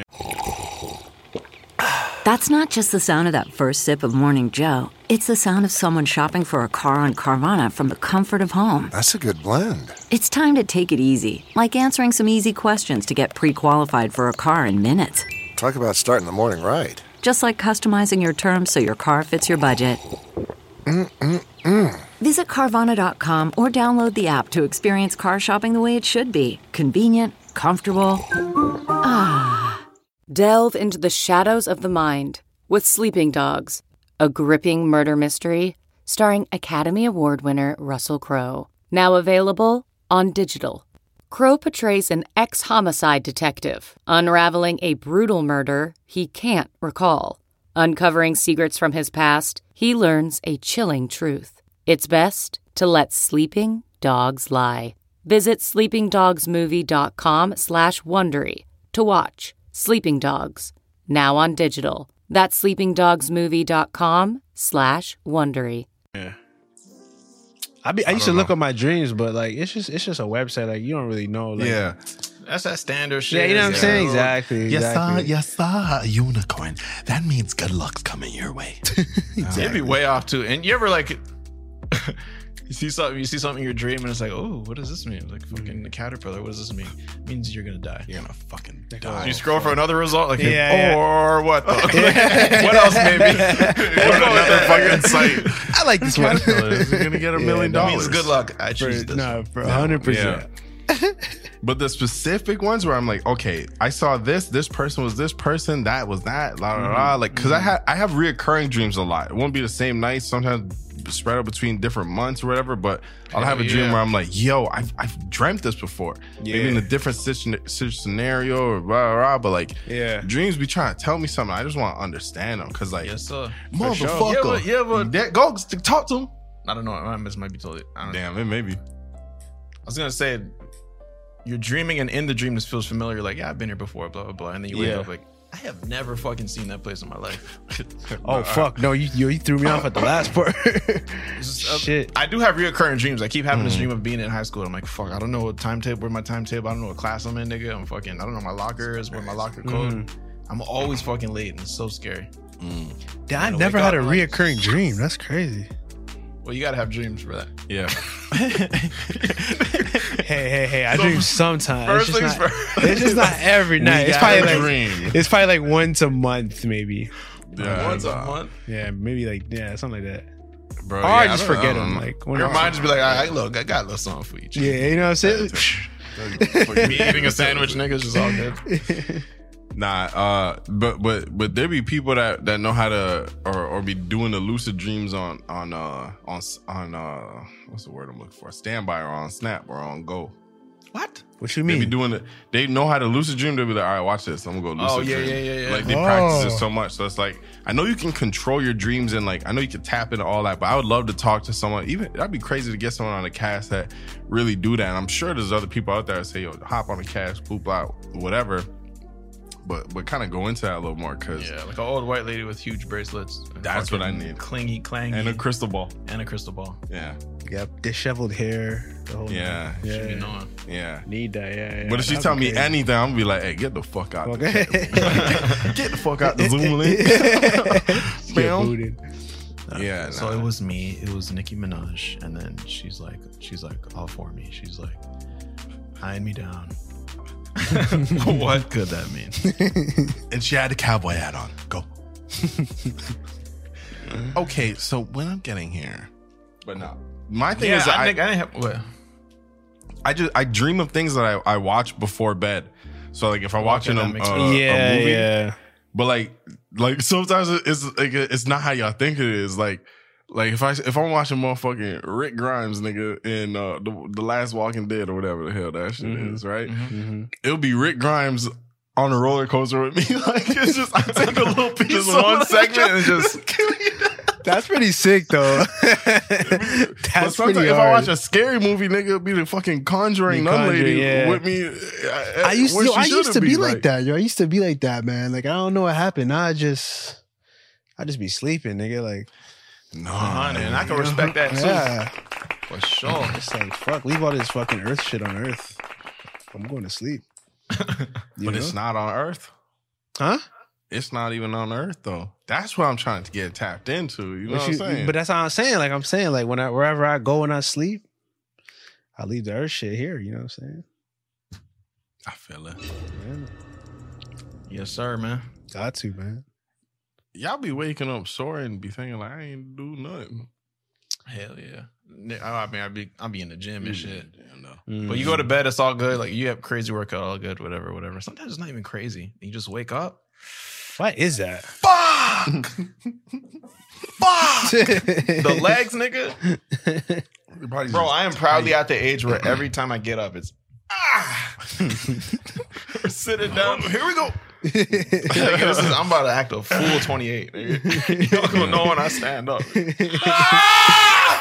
That's not just the sound of that first sip of Morning Joe. It's the sound of someone shopping for a car on Carvana from the comfort of home. That's a good blend. It's time to take it easy, like answering some easy questions to get pre-qualified for a car in minutes. Talk about starting the morning right. Just like customizing your terms so your car fits your budget. Mm-mm-mm. Visit Carvana dot com or download the app to experience car shopping the way it should be. Convenient, comfortable. Delve into the shadows of the mind with Sleeping Dogs, a gripping murder mystery starring Academy Award winner Russell Crowe. Now available on digital. Crowe portrays an ex-homicide detective unraveling a brutal murder he can't recall. Uncovering secrets from his past, he learns a chilling truth. It's best to let sleeping dogs lie. Visit sleepingdogsmovie.com slash Wondery to watch Sleeping Dogs, now on digital. That's sleepingdogsmovie.com slash Wondery. Yeah. I be I used to look up my dreams, but like it's just it's just a website. Like you don't really know. Like, Yeah. That's that standard shit. Yeah, you know what I'm saying? bro. Exactly. You saw, exactly. you saw a unicorn. That means good luck's coming your way. It'd be way off too. And you ever like you see something, you see something in your dream, and it's like, oh, what does this mean? Like fucking the caterpillar. What does this mean? It means you're gonna die. You're gonna fucking You die. scroll for another result, like, Yeah, or what? The, what else? Maybe Go to another fucking site. I like this one. You're gonna get a million that dollars. means good luck. I choose this. No, one. for hundred percent. But the specific ones where I'm like, okay, I saw this, this person was this person, that was that, la la la. Like, cause I had I have reoccurring dreams a lot. It won't be the same night, sometimes spread out between different months or whatever, but I'll have a dream yeah. where I'm like, yo, I've I've dreamt this before. Maybe in a different situ- situ- scenario or blah, blah, blah, but like Yeah. dreams be trying to tell me something. I just want to understand them. Cause like, Yes, sir. motherfucker. Yeah, but, yeah, but That- go talk to him. I don't know. My miss might be totally. I don't know. Damn, it may be. I was gonna say, you're dreaming, and in the dream, this feels familiar. Like, yeah, I've been here before, blah blah blah, and then you wake Yeah. up like, I have never fucking seen that place in my life. Oh fuck! No, you you, you threw me off at the last part. It's just, uh, Shit. I do have reoccurring dreams. I keep having this dream of being in high school. I'm like, fuck, I don't know what timetable, where my timetable. I don't know what class I'm in, nigga. I'm fucking. I don't know my locker is, where my locker code. I'm always fucking late, and it's so scary. Damn, I Gotta never wake had a up, like- reoccurring dream. That's crazy. Well, you gotta have dreams for that. Yeah. Hey, hey, hey! I So, dream sometimes. first It's just, things not, first. it's just not every night. It's got probably a like dream. it's probably like once a month, maybe. Yeah, Once a nah. month. Yeah, maybe like yeah, something like that. Bro, Or yeah, I just don't- forget I don't them. know. Like when Your I- mind just be like, all right, look, I got a little something for you. Chief. yeah, you know what I'm saying. Me eating a sandwich, niggas, is all good. Nah, uh, but but but there be people that, that know how to or, or be doing the lucid dreams on on uh on s- on uh what's the word I'm looking for? Standby or on Snap or on Go. What? What you They be mean? doing it. They know how to lucid dream. They be like, all right, watch this. I'm gonna go lucid Oh, yeah, dream. yeah, yeah, yeah. Like they Oh. practice it so much. So it's like I know you can control your dreams and like I know you can tap into all that. But I would love to talk to someone. Even that'd be crazy to get someone on a cast that really do that. And I'm sure there's other people out there that say, yo, hop on a cast, poop out, whatever. But but kind of go into that a little more because Yeah, like an old white lady with huge bracelets. and That's what I fucking need. Clingy, clangy. and a crystal ball. and a crystal ball. Yeah, Yep, disheveled hair. The whole yeah, yeah. Should be knowing. yeah. Need that, yeah. yeah. But if she That'd tell be me crazy. anything, I'm gonna be like, hey, get the fuck out. the Okay. chat. Get the fuck out the Zoom link. Get Bam. booted. Yeah. So nah. it was me. It was Nicki Minaj, and then she's like, she's like all for me. She's like eyeing me down. What could that mean? And she had a cowboy hat on. Go. Okay, so when I'm getting here, but no, my thing Yeah, is, that I I, think I didn't have. What? I just I dream of things that I, I watch before bed. So like if I'm watching that a, makes a, sense. a yeah, movie, yeah. but like like sometimes it's like it's not how y'all think it is. Like like if I if I'm watching motherfucking Rick Grimes nigga in uh, the the last Walking Dead or whatever the hell that shit Mhm. is, right? Mm-hmm. It'll be Rick Grimes on a roller coaster with me. Like it's just I take a little piece Just of one it, segment and just- That's pretty sick, though. But That's sometimes pretty if hard. I watch a scary movie, nigga, it'll be the fucking Conjuring The nun lady Conjuring, yeah. with me. uh, I used where to, she I used shouldn't to be like that, yo. I used to be like that, man. Like I don't know what happened. Now I just, I just be sleeping, nigga. Like, No, Uh-huh, and I can respect that too. yeah, For sure. it's like fuck. Leave all this fucking Earth shit on Earth. I'm going to sleep. You But it's know? not on Earth. huh? It's not even on Earth though. That's what I'm trying to get tapped into. You know But what you- I'm saying? But that's how I'm saying. Like I'm saying, like when I wherever I go when I sleep, I leave the Earth shit here. You know what I'm saying? I feel it. Yeah, Yes, sir, man. got to, man. Y'all be waking up sore and be thinking like I ain't do nothing. Hell yeah. Ni- I mean, I'd be, I'll be in the gym and shit. Yeah, no. But you go to bed, it's all good. Like you have crazy workout, all good, whatever, whatever. Sometimes it's not even crazy. You just wake up. What is that? Fuck! Fuck! The legs, nigga. Your body's Bro, just I am proudly at the age where every time I get up, it's ah. We're sitting down. Here we go. Nigga, this is, I'm about to act a fool twenty-eight. Nigga. Y'all gonna know when I stand up. Ah!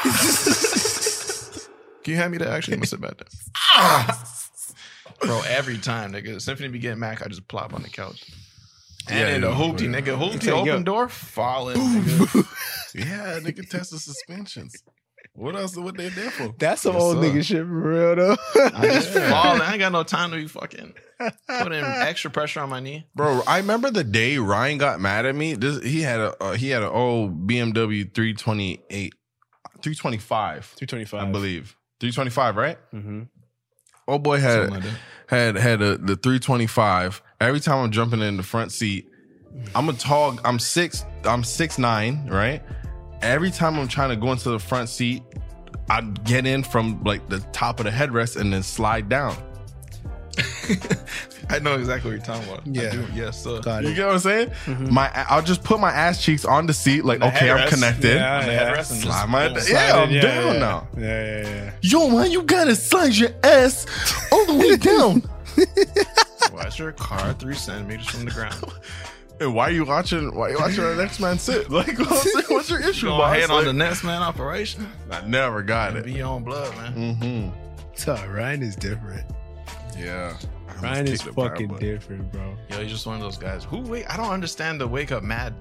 Can you hand me that? Actually, I'm gonna sit back there. Ah! Bro, every time, nigga. Symphony be getting Mac, I just plop on the couch. And Yeah, in the yeah. hoopty, nigga. Hoopty, Yo. open door, falling, nigga. Yeah, nigga, test the suspensions. What else? What they there for? That's some Yes, old sir. nigga shit for real though. I just fall. I ain't got no time to be fucking putting extra pressure on my knee. Bro, I remember the day Ryan got mad at me. This he had a uh, he had an old B M W three twenty-eight, three twenty-five, Three twenty five, I believe. three twenty-five, right? Mm-hmm. Old boy had Something like that. had had a, the three twenty-five. Every time I'm jumping in the front seat, I'm a tall. I'm six. I'm six nine, right? Every time I'm trying to go into the front seat, I get in from like the top of the headrest and then slide down. I know exactly what you're talking about. Yeah. I do. Yes, sir. Got You it. get what I'm saying? My I'll just put my ass cheeks on the seat, like The okay, I'm headrest. connected. Yeah, On the yeah. headrest and Slide just my boom. yeah, I'm yeah, down yeah. now. Yeah, yeah, yeah. Yo, man, you gotta slide your ass all the way down. Watch your car three centimeters from the ground. And why are you watching? Why are you watching the next man sit? Like, what's, what's your issue, Go boss? ahead on Like, the next man operation. I never got And be it. your own blood, man. Mm-hmm. So Ryan is different. Yeah, I almost Ryan is kicked the power fucking button. different, bro. Yo, you're just one of those guys. Who wait? I don't understand the wake up mad.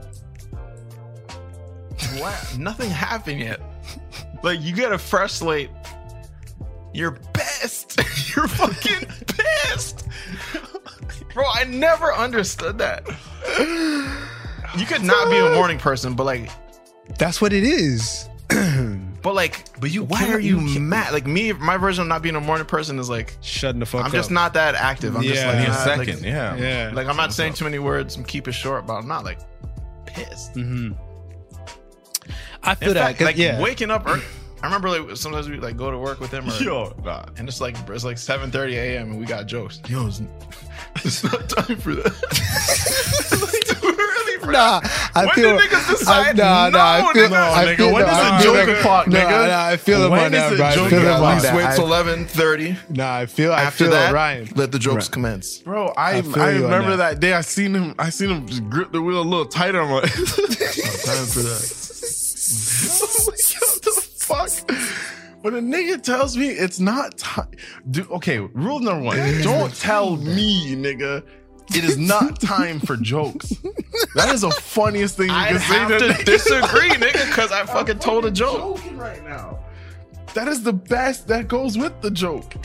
What? Nothing happened yet. Like you get a fresh slate. You're pissed. You're fucking pissed. Bro, I never understood that. You could not be a morning person, but like, That's what it is. but like, But you why can't- are you, you can't- mad? Like me, my version of not being a morning person is like, Shutting the fuck I'm up. just not that active. I'm just Yeah. like, Be a nah, second, like, yeah. Yeah. Like I'm not saying too many words and keep it short, but I'm not like pissed. Mm-hmm. I feel In that. fact, 'cause- like yeah. waking up early. I remember like sometimes we like go to work with him, or, Yo, nah. and it's like it's like seven thirty a.m. and we got jokes. Yo, it's, it's not time for that. It's like too early for Nah, that. I when feel. did niggas decide? I, nah, nah, I No, feel. nigga. I nigga, feel when no, is I it feel joke that- o'clock, nah, nigga? Nah, I feel him When on is that, it bro. I joke feel him o'clock? on At least that. wait I- till eleven thirty. Nah, I feel. I After feel that, Ryan. let the jokes Right. commence. Bro, I I I, feel you on remember that. that. day. I seen him. I seen him just grip the wheel a little tighter. I'm like, No time for that. what the fuck? When a nigga tells me it's not time, dude. Okay, rule number one: don't tell me, nigga, it is not time for jokes. That is the funniest thing you I can say. have to to niggas. disagree, nigga, because I fucking told a joke. Joking right now. That is the best. That goes with the joke.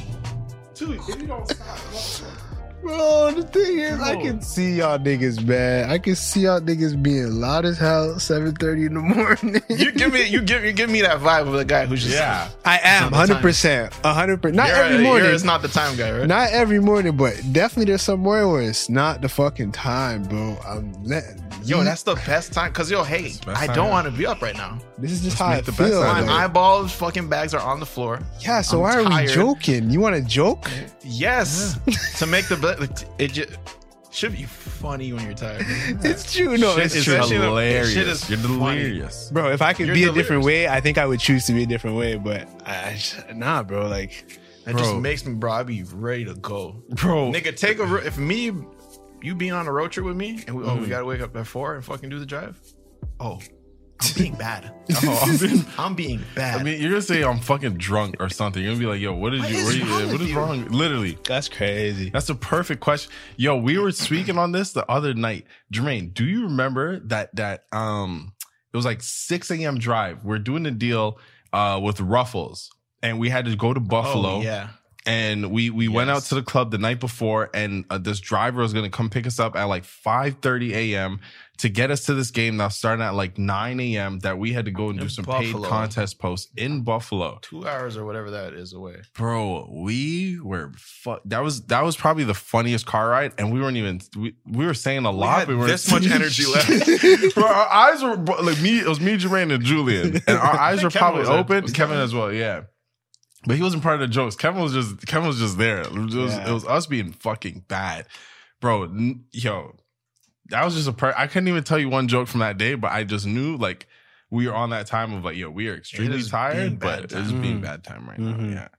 Dude, if you don't stop. Bro, the thing is, I Bro. can see y'all niggas, man. I can see y'all niggas being loud as hell, seven thirty in the morning. You give me, you give, you give me that vibe of the guy who's just Yeah. I am It's not the hundred percent, hundred percent. Not You're- every you're- morning. It's not the time guy, right? Not every morning, but definitely there's some morning where it's not the fucking time, bro. I'm letting Yo, that's the best time. Cause yo, hey, best I time, don't yeah. want to be up right now. this is just Let's how make I the best feel. out My of like- it. eyeballs, fucking bags are on the floor. yeah, so I'm why are we tired. joking? You want to joke? Yes, to make the be- it just should be funny when you're tired. It's true. No, Shit it's is true. Especially the- hilarious. shit is You're funny. delirious. Bro, if I could You're be a delirious. different way, I think I would choose to be a different way. But I, I just- nah, bro. Like, That Bro. just makes me, bro. I be ready to go, Bro. Nigga, take a ro- if me, you being on a road trip with me, and we, oh, Mm-hmm. we gotta wake up at four and fucking do the drive. Oh, I'm being bad. Oh, I'm being- I'm being bad. I mean, you're gonna say I'm fucking drunk or something. You're gonna be like, yo, what did What you? is What, are you, wrong what with is you? wrong? Literally, that's crazy. that's a perfect question. Yo, we were speaking on this the other night. Jermaine, do you remember that? That um, it was like six a.m. drive. We're doing a deal uh with Ruffles, and we had to go to Buffalo. oh, yeah. And we we went out Yes. to the club the night before, and uh, this driver was gonna come pick us up at like five thirty a.m. to get us to this game that was starting at like nine a.m. that we had to go and In do some Buffalo. paid contest posts in Buffalo. Two hours or whatever that is away. Bro, we were fu- that was that was probably the funniest car ride, and we weren't even we, we were saying a lot. had we weren't this much saying energy shit. left. Bro, our eyes were bro, like me. It was me, Jermaine, and Julian, and our eyes were Kevin probably was there. open. Was Kevin Kevin? as well, yeah. But he wasn't part of the jokes. Kevin was just Kevin was just there. It was, Yeah. it was us being fucking bad, bro. N- yo, that was just a. Per- I couldn't even tell you one joke from that day, but I just knew like we were on that time of like, yo, we are extremely is being tired, bad but it's being time. bad time right Mhm. now.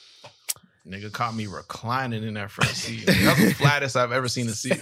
Yeah. Nigga caught me reclining in that front seat. That's the flattest I've ever seen a seat.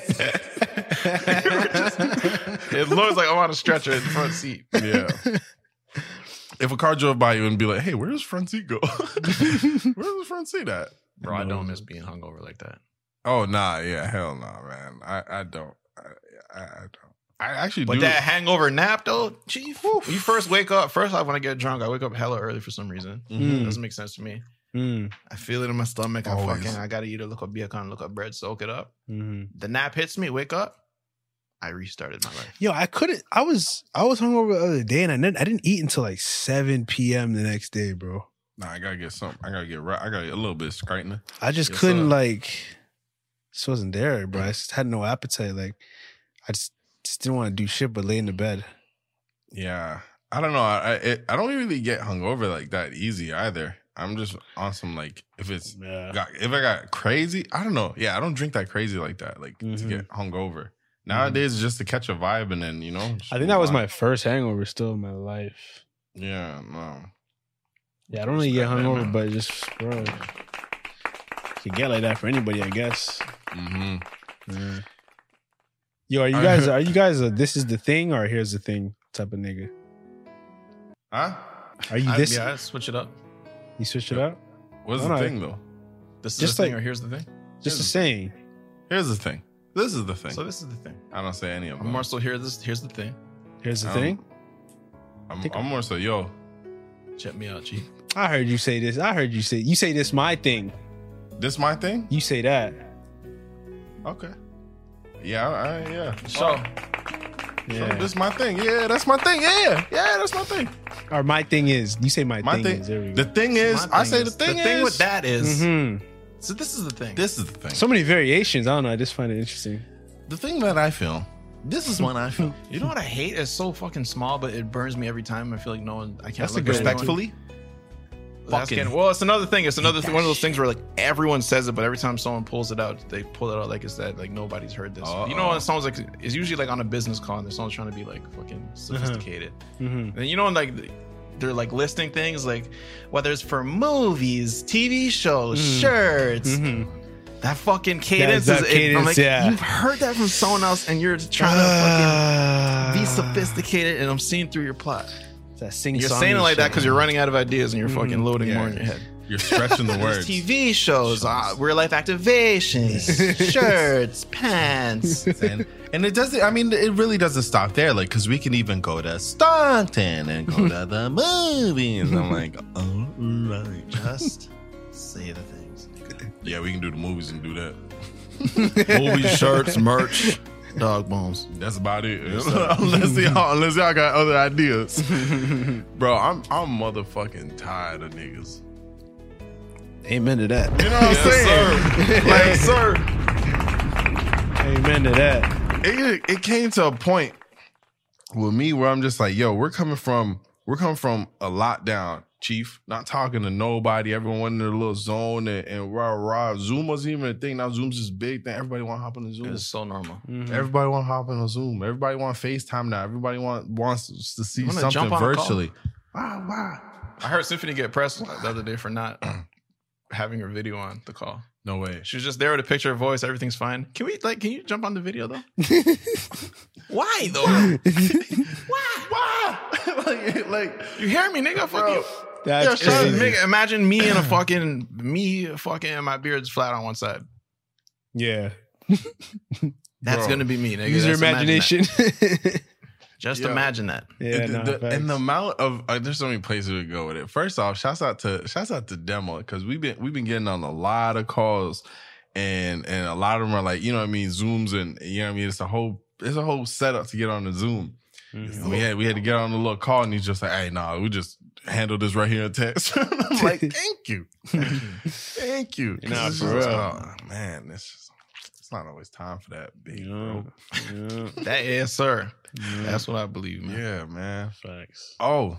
It looks like I'm on a stretcher in the front seat. Yeah. If a car drove by you and be like, "Hey, where does front seat go? Where's the front seat at?" Bro, I don't miss being hungover like that. Oh nah, yeah, hell no, man. I, I don't. I, I, I don't. I actually But do. that hangover nap though, chief. When you first wake up, first off, when I get drunk, I wake up hella early for some reason. Mm. Doesn't make sense to me. Mm, I feel it in my stomach. I Always. fucking I gotta eat a look up beacon, look up bread, soak it up. mhm. The nap hits me, wake up. I restarted my life. Yo, I couldn't. I was I was hungover the other day, and I didn't. I didn't eat until like seven p.m. the next day, bro. Nah, I gotta get some. I gotta get right. I gotta get a little bit of straightening. I just Yes, couldn't sir. like. Just wasn't there, bro. I just had no appetite. Like, I just just didn't want to do shit but lay in the bed. Yeah, I don't know. I it, I don't really get hungover like that easy either. I'm just on some like if it's Yeah. got if I got crazy. I don't know. Yeah, I don't drink that crazy like that. Like to Mhm. get hungover. Nowadays, it's just to catch a vibe and then you know. just I think that was move on. my first hangover still in my life. Yeah, no. Yeah, I don't really get Respect that, hungover, man. but just bro, could get like that for anybody, I guess. Mm-hmm. Yeah. Yo, are you I- guys? Are you guys? A, this is the thing, or here's the thing type of nigga? Huh? Are you I, this? yeah, I switch it up. You switch it up. What's No, the no. thing though? This is Just the thing, like- or here's the thing. Just a saying. Here's the thing. This is the thing. So this is the thing. I don't say any of them. I'm more so here. This here's the thing. Here's the Um, thing. I'm, think- I'm more so yo. Check me out, chief. I heard you say this. I heard you say you say this my thing. This my thing? You say that. Okay. Yeah, I, I, yeah. So So Yeah. this my thing. Yeah, that's my thing. Yeah, yeah, that's my thing. Or my thing is. You say my, My thing, thing. is. There we The go. thing is, my I say the is- thing the is. thing with that is. Mhm. So this is the thing. This is the thing. So many variations. I don't know. I just find it interesting. the thing that I feel This is one I feel. You know what I hate? It's so fucking small, but it burns me every time. I feel like no one. I can't That's a look good at anyone. respectfully. That's Fucking- getting- well, it's another thing. It's another th- one of those things where like everyone says it, but every time someone pulls it out, they pull it out like it's that like nobody's heard this. Uh-oh. You know, when someone's like, it's usually like on a business call and there's someone trying to be like fucking sophisticated. Mhm. And you know, like they're like listing things like whether it's for movies, T V shows, Mhm. shirts. Mhm. That fucking cadence that is. it- cadence, I'm like, yeah. you've heard that from someone else, and you're trying to fucking be sophisticated, and I'm seeing through your plot. That sing You're saying it like that because you're running out of ideas and you're fucking Mhm. loading Yeah. more in your head. You're stretching the There's words. T V shows, uh, real life activations, shirts, pants. and, and it doesn't, I mean, it really doesn't stop there. Like, because we can even go to Stockton and go to the movies. I'm like, all right. Just say the things. Yeah, we can do the movies and do that. Movies, shirts, merch, dog bones. That's about it. unless y'all, unless y'all got other ideas, bro. I'm I'm motherfucking tired of niggas. Amen to that. You know what I'm saying? Like, sir, Amen to that. it it came to a point with me where I'm just like, yo, we're coming from we're coming from a lockdown, Chief. Not talking to nobody. Everyone went in their little zone and, and rah rah. Zoom wasn't even a thing. Now Zoom's this big thing. Everybody want to hop on the Zoom. It's so normal. Mhm. Everybody want to hop on a Zoom. Everybody want FaceTime now. Everybody want wants to see You wanna something jump on a call? virtually. Wow, wow. I heard Symphony get pressed the other day for not having her video on the call. No way. She was just there with a picture of voice. Everything's fine. Can we like? Can you jump on the video though? Why though? Why? Why? like, like, You hear me, nigga? Fuck you. That's Yeah, shut up, crazy. nigga. Imagine me and a fucking me fucking and my beard's flat on one side. Yeah. That's Bro. gonna be me, nigga. Use your That's- imagine imagination. that. Just Yeah. imagine that. yeah, and, no, the, facts. and the amount of uh, there's so many places we go with it. First off, shouts out to shouts out to Demo because we've been we've been getting on a lot of calls, and and a lot of them are like, you know what I mean, Zooms, and you know what I mean. It's a whole it's a whole setup to get on the Zoom. Mhm. And we had we had to get on the little call, and he's just like, hey, nah, we just handle this right here in text. I'm like, thank you, thank you. 'Cause Nah, it's for just, real. oh, man, it's just, it's not always time for that, big Yeah. bro. Yeah. That is, sir. That's what I believe, man. Yeah, man. Facts. Oh,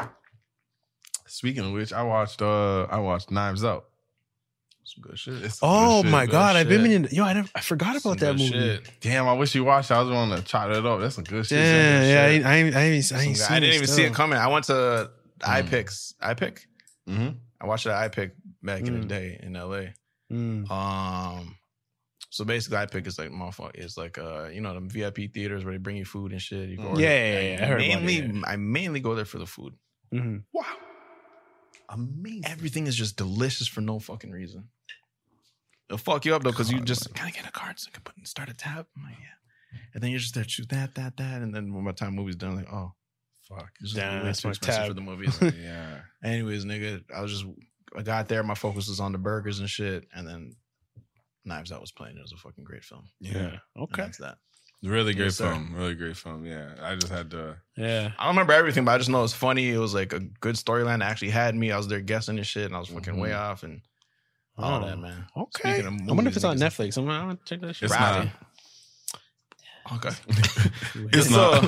speaking of which, I watched uh I watched Knives Out. Some good shit. It's some Oh good shit. my good god, I've been shit. meaning. Yo, I never, I forgot about Some that good movie. shit. Damn, I wish you watched it. I was going to chop it up. That's some good shit. Yeah, yeah. I, shit. I, I, ain't- I ain't Some seen good- I didn't even see it still. coming. I went to Mm. iPix. iPic. Mm-hmm. I watched it at iPic back in the Mm. day in L A. Mm. Um, so basically, iPic is like motherfucker. It's like uh, you know, them V I P theaters where they bring you food and shit. You go Yeah, order. yeah, yeah, yeah. I heard about it, mainly, yeah. I mainly go there for the food. Mhm. Wow. Amazing. Everything is just delicious for no fucking reason. It'll fuck you up though because you God, just can I get a card so I can put start a tab? I'm like, yeah. And then you're just there choose that, that, that, and then when by the time the movie's done, like, oh fuck, this is Damn, way that's too my expensive tab. for the movies. Yeah. Anyways, nigga, I was just I got there, my focus was on the burgers and shit, and then Knives Out was playing. It was a fucking great film. Yeah. And Okay. that's that. Really great Yes, sir. film. Really great film. Yeah. I just had to. Yeah. I don't remember everything, but I just know it was funny. It was like a good storyline that actually had me. I was there guessing and shit, and I was fucking Mhm. way off and all Oh, that, man. Okay. Speaking of I wonder if movies, it's on niggas- Netflix. I'm gonna, I'm gonna check that shit. It's out. not. Okay. It's So-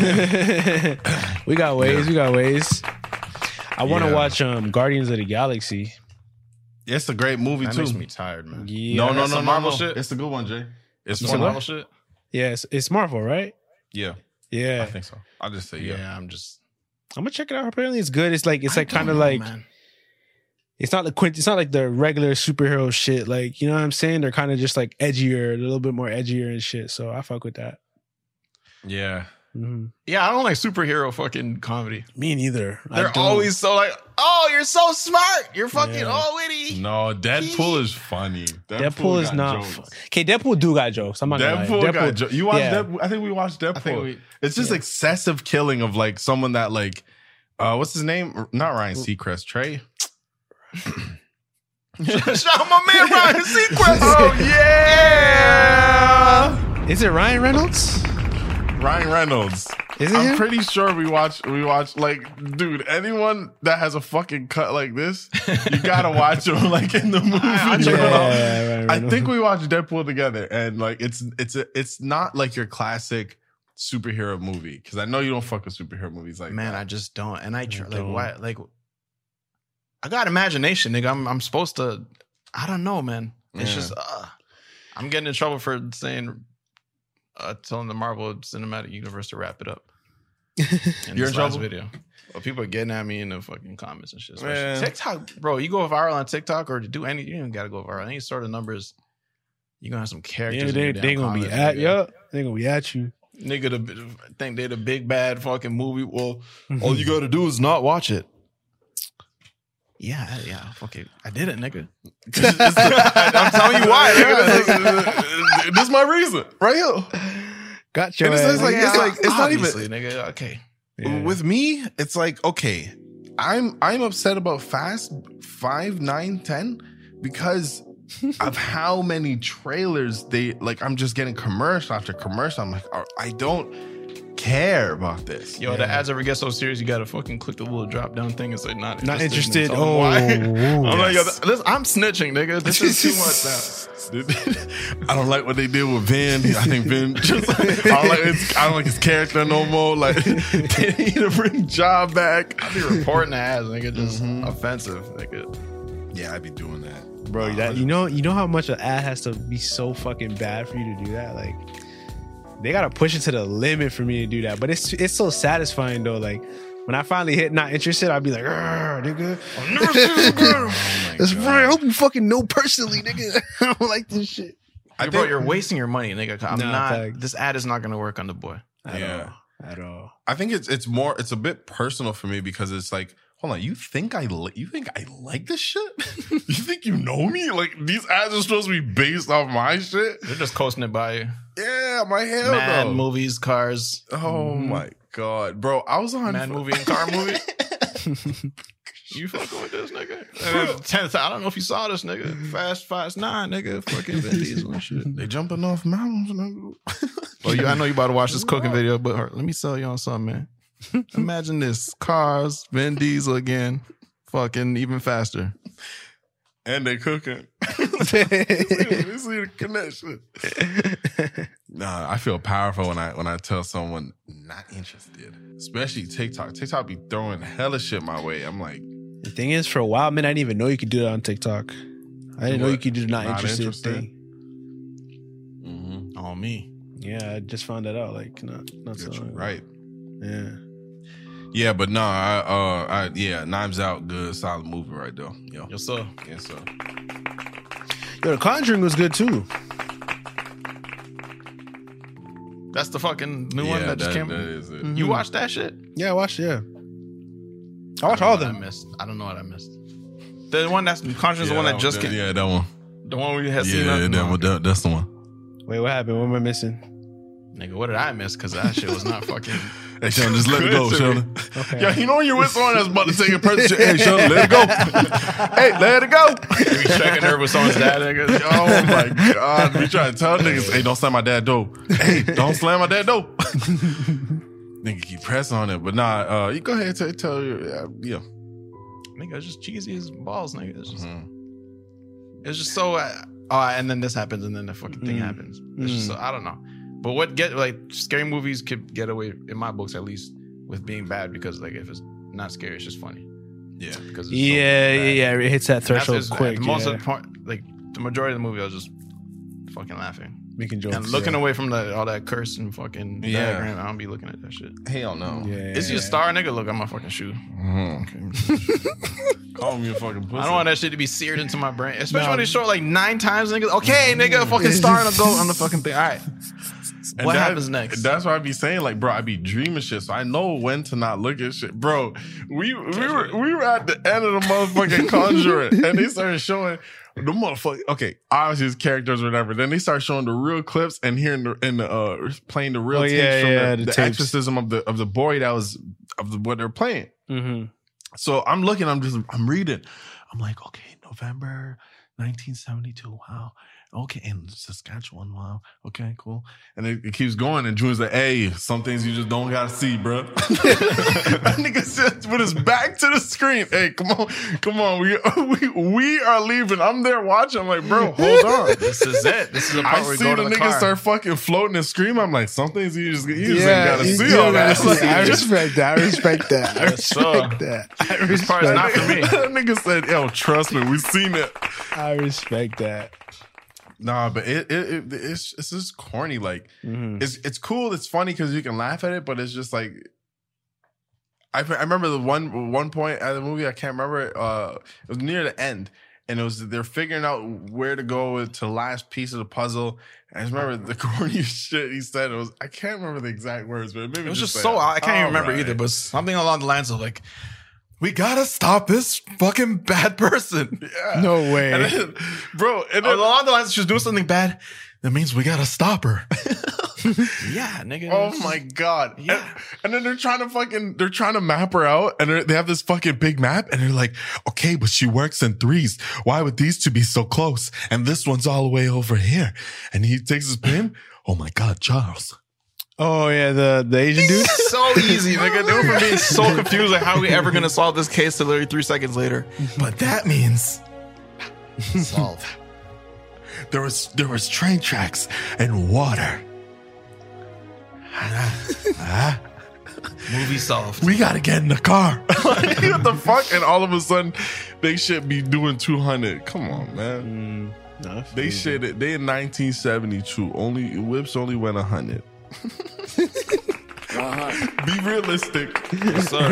not. We got ways. We got ways. I want to Yeah. watch um Guardians of the Galaxy. It's a great movie That too. makes me tired, man. Yeah. no, no, That's no, some no, Marvel no. shit? It's a good one, Jay. It's Some fun. Marvel shit? Yes, it's Marvel, right? Yeah, Yeah. I think so. I'll just say yeah. Yeah, I'm just I'm gonna check it out. Apparently, it's good. It's like it's I like kind don't of know, like man. it's not the quint. It's not like the regular superhero shit. Like you know what I'm saying? They're kind of just like edgier, a little bit more edgier and shit. So I fuck with that. Yeah. hmm Yeah, I don't like superhero fucking comedy. Me neither. I They're don't. always so like, oh, you're so smart. You're fucking Yeah. all witty. No, Deadpool is funny. Deadpool, is got not. jokes. fu- Okay, Deadpool do got jokes. I'm not gonna Deadpool, lie. got jo- you watched yeah. Deadpool? I think we watched Deadpool. think we- it's just yeah. excessive killing of like someone that like uh what's his name? Not Ryan Seacrest, Trey. Shout out my man Ryan Seacrest. Oh yeah. Is it Ryan Reynolds? Ryan Reynolds. Is it I'm him? pretty sure we watched we watched like dude, anyone that has a fucking cut like this, you gotta watch him like in the movie. I'll check bro. it out. Yeah, Ryan I Reynolds. think we watched Deadpool together, and like it's it's a, it's not like your classic superhero movie? Because I know you don't fuck with superhero movies like Man, that. I just don't. And I try, I like, don't. why? Like, I got imagination, nigga. I'm I'm supposed to. I don't know, man. It's Yeah. just uh, I'm getting in trouble for saying, uh, telling the Marvel Cinematic Universe to wrap it up. In You're this in last trouble? video. Well, people are getting at me in the fucking comments and shit. Especially Man. TikTok, bro. You go viral on TikTok or to do any, you don't gotta go viral. Any sort of numbers, you're gonna have some characters. Yeah, in they your they damn gonna be comments, at nigga. yeah, they gonna be at you. Nigga, the, think they the big bad fucking movie. Well, all you gotta do is not watch it. Yeah, yeah, fuck it. I did it, nigga. I'm telling you why. Nigga. This is my reason, right here. Got your And it's, ass. it's like it's like it's not even Obviously, nigga. Okay. Yeah. with me. It's like okay, I'm I'm upset about Fast Five, Nine, Ten because of how many trailers they like. I'm just getting commercial after commercial. I'm like, oh, I don't care about this. Yo, the ads ever get so serious, you gotta fucking click the little drop down thing and say not Not interested. interested. and tell them Oh, why. whoa, I'm like, yo, yes. this, I'm snitching, nigga. This is too much now. I don't like what they did with Vin. I think Vin just I don't like his, I don't like his character no more. Like they need to bring Job back. I be reporting the ads, nigga. Just offensive, nigga. Yeah, I'd be doing that. Bro, that you know you know how much an ad has to be so fucking bad for you to do that? Like they gotta push it to the limit for me to do that. But it's it's so satisfying though. Like when I finally hit not interested, I'd be like, "Arr, nigga, I'll never see this again." That's right. I hope you fucking know personally, nigga. I don't like this shit. I bro, you're wasting your money, nigga. I'm Nah, not. fact. This ad is not gonna work on the boy. At Yeah. all. At all. I think it's it's more it's a bit personal for me because it's like, hold on, you think I li- you think I like this shit? You think you know me? Like these ads are supposed to be based off my shit? They're just coasting it by you. Yeah, my hell Mad no. movies, cars. Oh my god, bro! I was on Mad movie and car movie. You fucking with this nigga? And then tenth, I don't know if you saw this nigga. Fast Fast Nine, nigga. Fucking Vin Diesel and shit. They jumping off mountains, nigga. Well, you, I know you about to watch this cooking video, but uh, let me sell you on something, man. Imagine this: cars, Vin Diesel again, fucking even faster. And they cooking. You see the connection. Nah, I feel powerful when I when I tell someone not interested, especially TikTok. TikTok be throwing hella shit my way. I'm like, The thing is, for a while, man, I didn't even know you could do that on TikTok. I didn't know What? you could do the not, Not interested, interested? thing. mm-hmm. On me. Yeah, I just found that out. Like, not not so long ago. right. Yeah. Yeah, but no, I, uh, I, yeah, Knives Out, good, solid movie right there. Yo, Yes, sir. yes, sir. Yo, The Conjuring was good too. That's the fucking new one Yeah, that just came. that is it. You watched that shit? Yeah, I watched. Yeah, I watched I all don't of know what I them. missed. I don't know what I missed. The one that's Conjuring's the one that just that, came. yeah, that one. The one we had seen. Yeah, nothing that on. one, that, that's the one. Wait, what happened? What am I missing? Nigga, what did I miss? Because that shit was not fucking. Hey, Sheldon, just let it go, Good to Sheldon. Okay. Yeah, you know when you're with someone that's about to take a person. Hey, Sheldon, let it go. Hey, let it go. You be checking her with someone's dad, nigga. Oh my God. We trying to tell niggas, hey, don't slam my dad door. Hey, don't slam my dad door. Nigga keep pressing on it. But nah, uh, you go ahead and tell, tell you. Uh, yeah. Nigga, it's just cheesy as balls, nigga. It's just, Mhm. it's just so. Uh, oh, and then this happens, and then the fucking thing Mm. happens. It's just so, I don't know. But what get like scary movies could get away in my books at least with being bad because like if it's not scary, it's just funny. Yeah. Because it's Yeah, so yeah, yeah. It hits that And that's threshold just- quick. Most yeah. of the part, like the majority of the movie, I was just fucking laughing Making jokes. and looking yeah. away from the, all that curse and fucking Yeah. diagram. I don't be looking at that shit. Hell no. Yeah. Is he a star, nigga? Look at my fucking shoe. Call me a fucking pussy. I don't want that shit to be seared into my brain, especially No. when they show it like nine times. Nigga, okay, nigga, fucking star and a goat on the fucking thing. All right, And what that- happens next? That's why I be saying, like, bro, I be dreaming shit, so I know when to not look at shit. Bro, we we were we were at the end of the motherfucking Conjuring, and they started showing the motherfucker. Okay, obviously his characters or whatever. Then they start showing the real clips and hearing the and the uh playing the real Oh, tapes yeah, from yeah, the, the the tapes. exorcism of the of the boy that was of the what they're playing. Mm-hmm. So I'm looking, I'm just, I'm reading. I'm like, okay, November nineteen seventy-two. Wow. Okay, in Saskatchewan, wow. Okay, cool. And it, it keeps going, and June's like, hey, some things you just don't gotta see, bro. That nigga sits with his back to the screen. Hey, come on, come on. We, we, we are leaving. I'm there watching. I'm like, bro, hold on. This is it. This is the part I where we see go the to the nigga car. start fucking floating and screaming. I'm like, some things you just, you just Yeah, ain't gotta you- see you all gotta that. see. I respect that. I respect that. I Yes, sir. respect that. This part is not for me. That nigga said, yo, trust me, we seen it. I respect that. Nah, but it, it, it it's it's just corny. Like Mhm. it's it's cool. It's funny because you can laugh at it, but it's just like I I remember the one one point at the movie. I can't remember. Uh, it was near the end, and it was they're figuring out where to go to the last piece of the puzzle. And I just remember the corny shit he said. It was I can't remember the exact words, but maybe It was just like, so I can't even all remember right. either, but something along the lines of like, we gotta stop this fucking bad person. Yeah. No way. And then, bro, and then, Along the lines, she's doing something bad. That means we gotta stop her. Yeah, nigga. oh my god! Yeah. And, and then they're trying to fucking they're trying to map her out, and they're- they have this fucking big map, and they're like, okay, but she works in threes. Why would these two be so close? And this one's all the way over here. And he takes his pen. Oh my god, Charles! Oh yeah, the the Asian dude. So easy, nigga. They were being so confused. Like, how are we ever gonna solve this case? Till literally three seconds later. But that means solve. There was there was train tracks and water. Movie solved. We gotta get in the car. Like, what the fuck? And all of a sudden, they should be doing two hundred. Come on, man. Mm, no, I feel They you. should. They in nineteen seventy-two. Only whips only went a hundred. Be realistic. Yes, sir.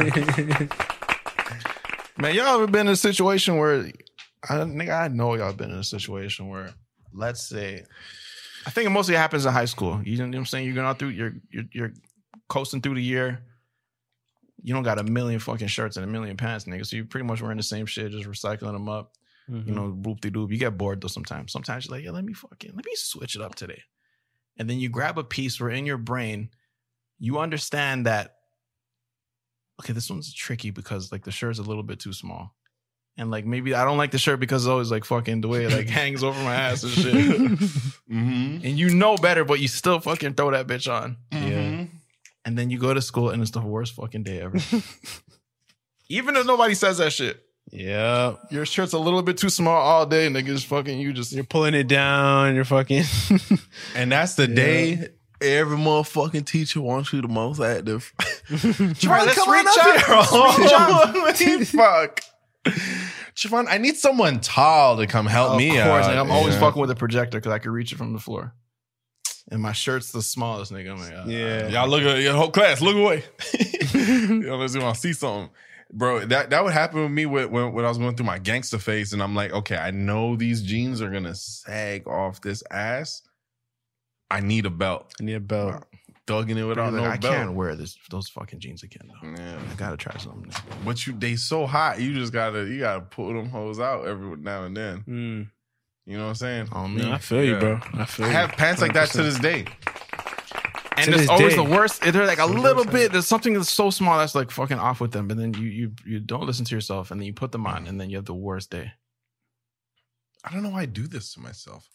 Man, y'all ever been in a situation where I nigga, I know y'all been in a situation where, let's say, I think it mostly happens in high school. You know what I'm saying? You're going out through, you're you're you're coasting through the year. You don't got a million fucking shirts and a million pants, nigga. So you pretty much wearing the same shit, just recycling them up. Mm-hmm. You know, whoop de doop. You get bored though sometimes. Sometimes you're like, yeah, let me fucking let me switch it up today. And then you grab a piece where in your brain, you understand that, okay, this one's tricky because like the shirt's a little bit too small. And like maybe I don't like the shirt because it's always like fucking the way it like hangs over my ass and shit. Mm-hmm. And you know better, but you still fucking throw that bitch on. Yeah. And then you go to school and it's the worst fucking day ever. Even if nobody says that shit. Yeah, Your shirt's a little bit too small all day, niggas fucking you just you're pulling it down. You're fucking. And that's the day every motherfucking teacher wants you the most active. Javon, let's come on reach up out. here. Oh, fuck. Javon, I need someone tall to come help Of me course, out. nigga, I'm always Yeah. fucking with a projector because I can reach it from the floor. And my shirt's the smallest, nigga. I'm like, uh, Yeah. Y'all look at your whole class. Look away. Unless you want to see something. Bro, that, that would happen with me when, when, when I was going through my gangster phase. And I'm like, okay, I know these jeans are going to sag off this ass. I need a belt. I need a belt. Thugging it without Like, no I belt. can't wear this those fucking jeans again though. Yeah. I gotta try something. But you, they so hot. You just gotta, you gotta pull them hoes out every now and then. Mm. You know what I'm saying? On me. No, I feel you, Yeah. bro. I feel I you. have pants like that to this day. And To it's this always day. the worst. They're like a little bit. There's something that's so small that's like fucking off with them, but then you you you don't listen to yourself, and then you put them on, and then you have the worst day. I don't know why I do this to myself.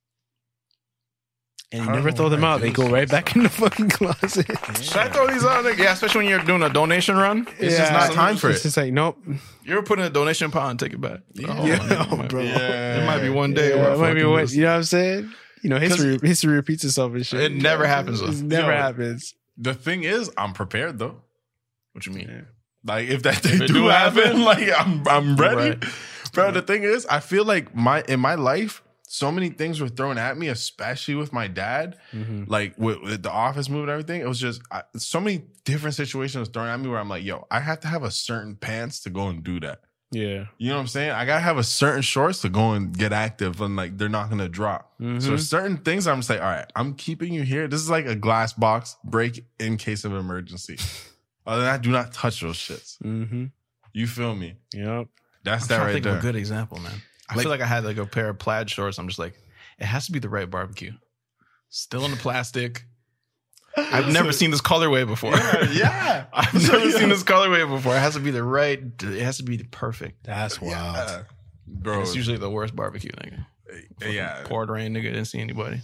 And I you don't never know throw why them I out. do They this go to right back in the fucking closet. Should I throw these on? Like, yeah, especially when you're doing a donation run. It's just not time for It's it. just like, nope. You ever put in a donation pile and take it back? Yeah. Oh, Yeah, man, it might- bro. Yeah. It might be one day. Yeah, where I it might be fucking what, just- you know what I'm saying? You know, history history repeats itself and shit. It never happens, though. It never Yo. happens. The thing is, I'm prepared though. What you mean? Like if that they If it do, do happen, happen, like I'm I'm ready. Right. Bro, the thing is, I feel like my in my life, so many things were thrown at me, especially with my dad. Like with, with the office move and everything. It was just I, so many different situations thrown at me where I'm like, yo, I have to have a certain pants to go and do that. Yeah. You know what I'm saying? I gotta have a certain shorts to go and get active, and like they're not gonna drop. So certain things, I'm just like, all right, I'm keeping you here. This is like a glass box break in case of emergency. Other than that, do not touch those shits. Mm-hmm. You feel me? Yep. That's I'm that trying to right think there. of a good example, man. I Like- feel like I had like a pair of plaid shorts. I'm just like, it has to be the right barbecue. Still in the plastic. I've never seen this colorway before. Yeah, yeah. I've never seen this colorway before. It has to be the right. It has to be the perfect. That's wild. Yeah. Bro, It's usually the worst barbecue, nigga. Yeah. Poured rain, nigga. Didn't see anybody.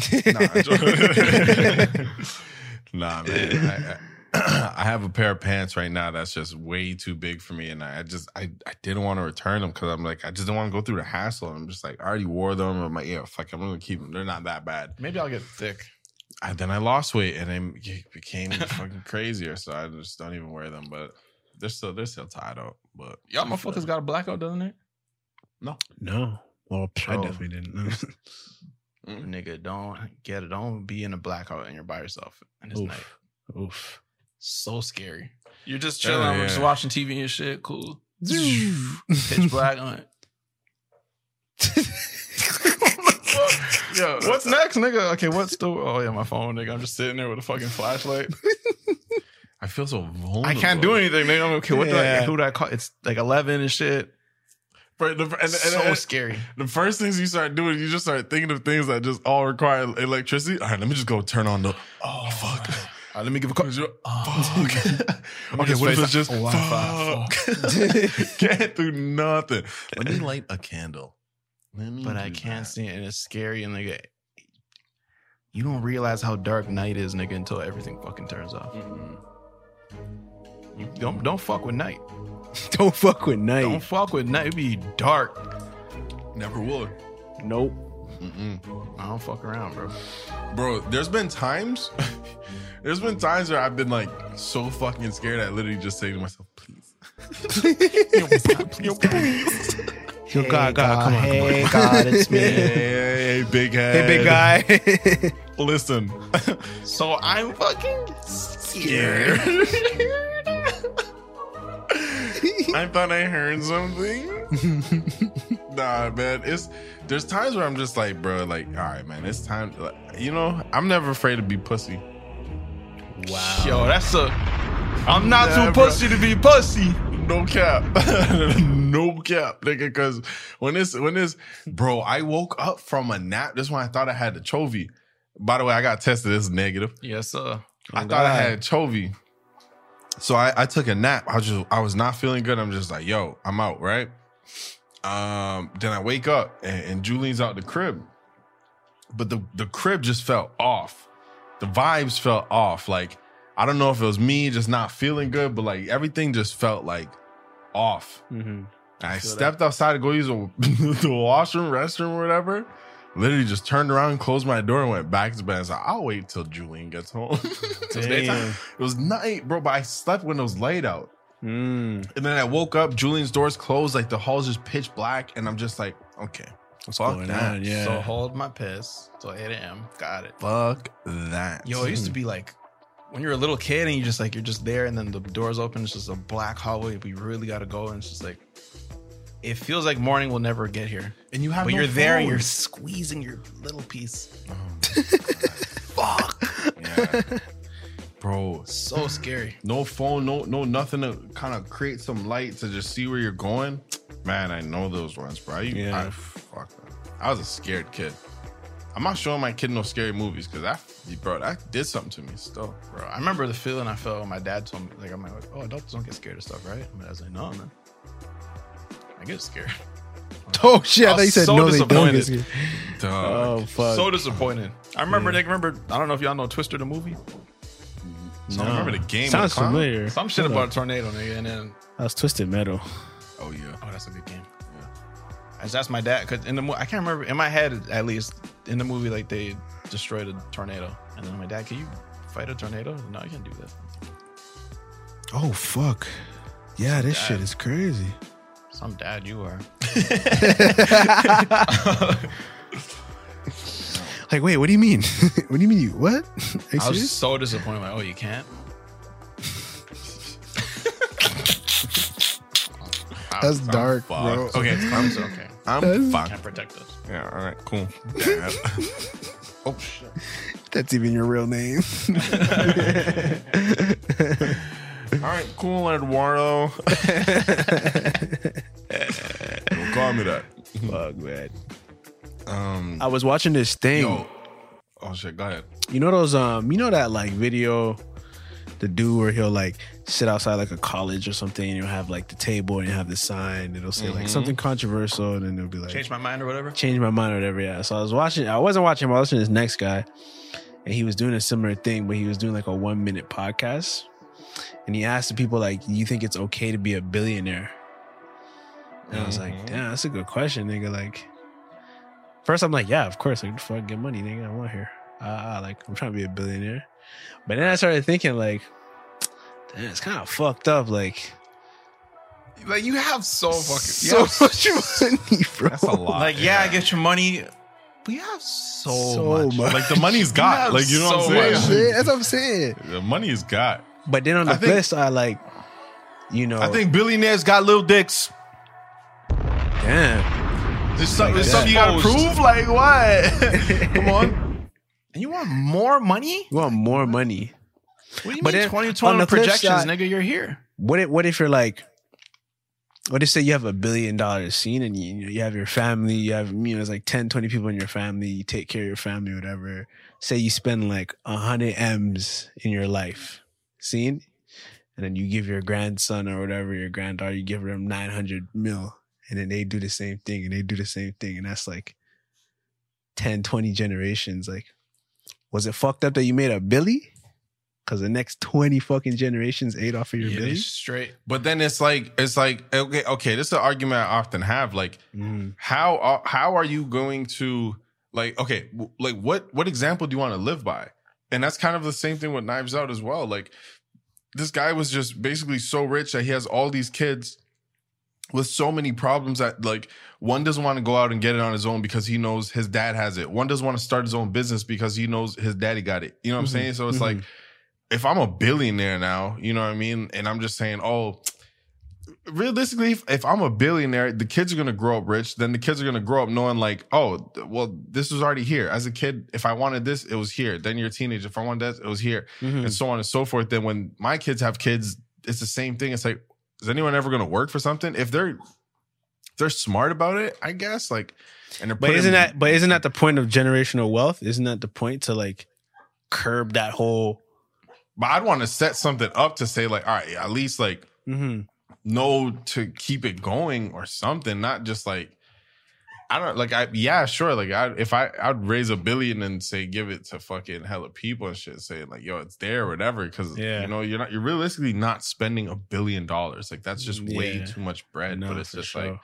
Nah, nah man. I, I, I have a pair of pants right now that's just way too big for me, and I just I, I didn't want to return them because I'm like I just don't want to go through the hassle. I'm just like I already wore them. I'm like yeah, fuck, I'm gonna keep them. They're not that bad. Maybe I'll get thick. I, then I lost weight and then it became fucking crazier, so I just don't even wear them. But they're still they're still tied up. But Y'all motherfuckers got a blackout, doesn't it? No, No. Well, I Oh. definitely didn't. Nigga, don't get it. Don't be in a blackout and you're by yourself in this Oof. night. Oof. So scary. You're just chilling. Yeah, We're yeah. just watching T V and shit. Cool. Pitch black on it. Yo, what's next, nigga? Okay, what's the? Oh yeah, my phone, nigga. I'm just sitting there with a fucking flashlight. I feel so vulnerable. I can't do anything, nigga. I'm okay. What do I? Yeah. Who do I call? It's like eleven and shit. But the, and, and, So and- scary. The first things you start doing, you just start thinking of things that just all require electricity. All right, let me just go turn on the. Oh fuck! All right, let me give a call. Fuck. Okay, just what if face- it's just oh, Wi-Fi. fuck? Can't do nothing. Let me light a candle. Let me But I do can't that. see it, and it's scary. And nigga, you don't realize how dark night is, nigga, until everything fucking turns off. You don't don't fuck with night. Don't fuck with night. Don't fuck with night. It be dark. Never would. Nope. Mm-mm. I don't fuck around, bro. Bro, there's been times, there's been times where I've been like so fucking scared. I literally just say to myself, please. Yo, yo, please. Yo, God, God, come on. Hey, come on. God, it's Hey, me. hey, big head. Hey, big guy. Listen. So I'm fucking scared. I thought I heard something. Nah, man. It's there's times where I'm just like, bro, like, all right, man, it's time. Like, you know, I'm never afraid to be pussy. Wow. Yo, that's a. I'm not Nah, too bro. pussy to be pussy. No cap. No cap, nigga. Cause when this, when this, bro, I woke up from a nap. This one I thought I had the Chovy. By the way, I got tested. This is negative. Yes, sir. I thought I had Chovy. So I, I took a nap. I was just I was not feeling good. I'm just like, yo, I'm out, right? Um, then I wake up and, and Julian's out the crib. But the, the crib just felt off. The vibes felt off. Like, I don't know if it was me just not feeling good, but like everything just felt like off. Mm-hmm. I stepped outside to go use a, the washroom, restroom, or whatever. Literally just turned around, closed my door, and went back to bed. I was like, I'll wait till Julian gets home. It was daytime. It was night, bro, but I slept when it was light out. Mm. And then I woke up, Julian's door's closed, like the hall's just pitch black, and I'm just like, okay, fuck going that. on? Yeah. So hold my piss till eight a.m. Got it. Fuck that. Yo, it used to be like when you're a little kid and you just like you're just there and then the doors open. It's just a black hallway. We really got to go, and it's just like it feels like morning will never get here. And you have But no you're there and phone. you're squeezing your little piece. Fuck. Yeah. Bro, So scary. no phone, no no nothing to kind of create some light to just see where you're going. Man, I know those ones, bro. I, Yeah. I, fuck that. I was a scared kid. I'm not showing my kid no scary movies because that, bro, that did something to me still. Bro, I remember the feeling I felt when my dad told me, like, I'm like, oh, adults don't get scared of stuff, right? And I was like, no, man. I get scared. Oh shit! I, I thought you was said so no. They don't get disappointed. scared. Dog. Oh fuck! So disappointed. I remember, Nick, remember, I don't know if y'all know Twister the movie. So I remember the game. Sounds with the clown? familiar. Some shit Hold about on. a tornado, nigga. And then, That was Twisted Metal. Oh yeah. oh, that's a good game. I just asked my dad, because in the movie, I can't remember, in my head at least, in the movie, like they destroyed a tornado. And then my dad, can you fight a tornado? No, I can't do that. Oh fuck! Yeah, this Dad. shit is crazy. Some dad you are. Like, wait, what do you mean? What do you mean? You what? Are you I was serious? so disappointed. Like, oh, you can't? That's I'm dark, fucked. bro. Okay, it's calm, it's okay. I'm fucked. Can't protect us. Yeah, all right, cool. Dad. Oh shit. That's even your real name. All right, cool, Eduardo. Don't call me that. Fuck, man. Um, I was watching this thing. yo. Oh shit, go ahead. You know those um you know that like video the dude where he'll like sit outside like a college or something, and you'll have like the table and you have the sign, and it'll say like Mhm. something controversial, and then it'll be like Change my mind or whatever. change my mind or whatever. Yeah. So I was watching. I wasn't watching. I was watching this next guy, and he was doing a similar thing, but he was doing like a one minute podcast, and he asked the people like, "You think it's okay to be a billionaire?" And I was like, "Damn, that's a good question, nigga." Like, first I'm like, "Yeah, of course. Like, fuck, get money, nigga. I want here. Uh, like, I'm trying to be a billionaire." But then I started thinking like, damn, it's kind of fucked up. Like, Like you have so fucking so you have much money, bro. That's a lot. Like yeah, I get your money. We have so, So much. much. Like the money's got. have Like you know so what I'm much. saying? That's what I'm saying. The money is got. But then on the I think- flip side, like, you know, I think billionaires got little dicks. damn. There's, some, there's that. something you gotta prove. Like what? Come on. And you want more money? You want more money. What do you But mean? then, twenty on twenty the flip projections, side- nigga. You're here. What if, what if you're like, what if say you have a billion dollar scene and you, you know, you have your family, you have, you know, it's like ten, twenty people in your family, you take care of your family, whatever. Say you spend like a hundred M's in your life, scene, and then you give your grandson or whatever, your granddaughter, you give them nine hundred mil, and then they do the same thing and they do the same thing. And that's like ten, twenty generations. Like, was it fucked up that you made a billy? Because the next twenty fucking generations ate off of your Yeah, billy? straight. But then it's like it's like okay, okay. This is an argument I often have. Like, Mm. how are, how are you going to like okay, w- like what what example do you want to live by? And that's kind of the same thing with Knives Out as well. Like, this guy was just basically so rich that he has all these kids with so many problems that like one doesn't want to go out and get it on his own because he knows his dad has it. One doesn't want to start his own business because he knows his daddy got it. You know what Mhm. I'm saying? So it's Mhm. like, if I'm a billionaire now, you know what I mean? And I'm just saying, oh, realistically, if, if I'm a billionaire, the kids are going to grow up rich. Then the kids are going to grow up knowing like, oh, well, this was already here. As a kid, if I wanted this, it was here. Then you're a teenager. If I wanted that, it was here. Mhm. And so on and so forth. Then when my kids have kids, it's the same thing. It's like, is anyone ever going to work for something? If they're if they're smart about it, I guess. Like, and they're But putting- isn't that but isn't that the point of generational wealth? Isn't that the point to like curb that whole But I'd want to set something up to say like, all right, at least like mm-hmm. know to keep it going or something, not just like I don't like I yeah sure like I if I I'd raise a billion and say give it to fucking hella people and shit, saying like yo it's there or whatever, because Yeah. you know you're not you're realistically not spending a billion dollars, like that's just way Yeah. too much bread. No, But it's for just sure. like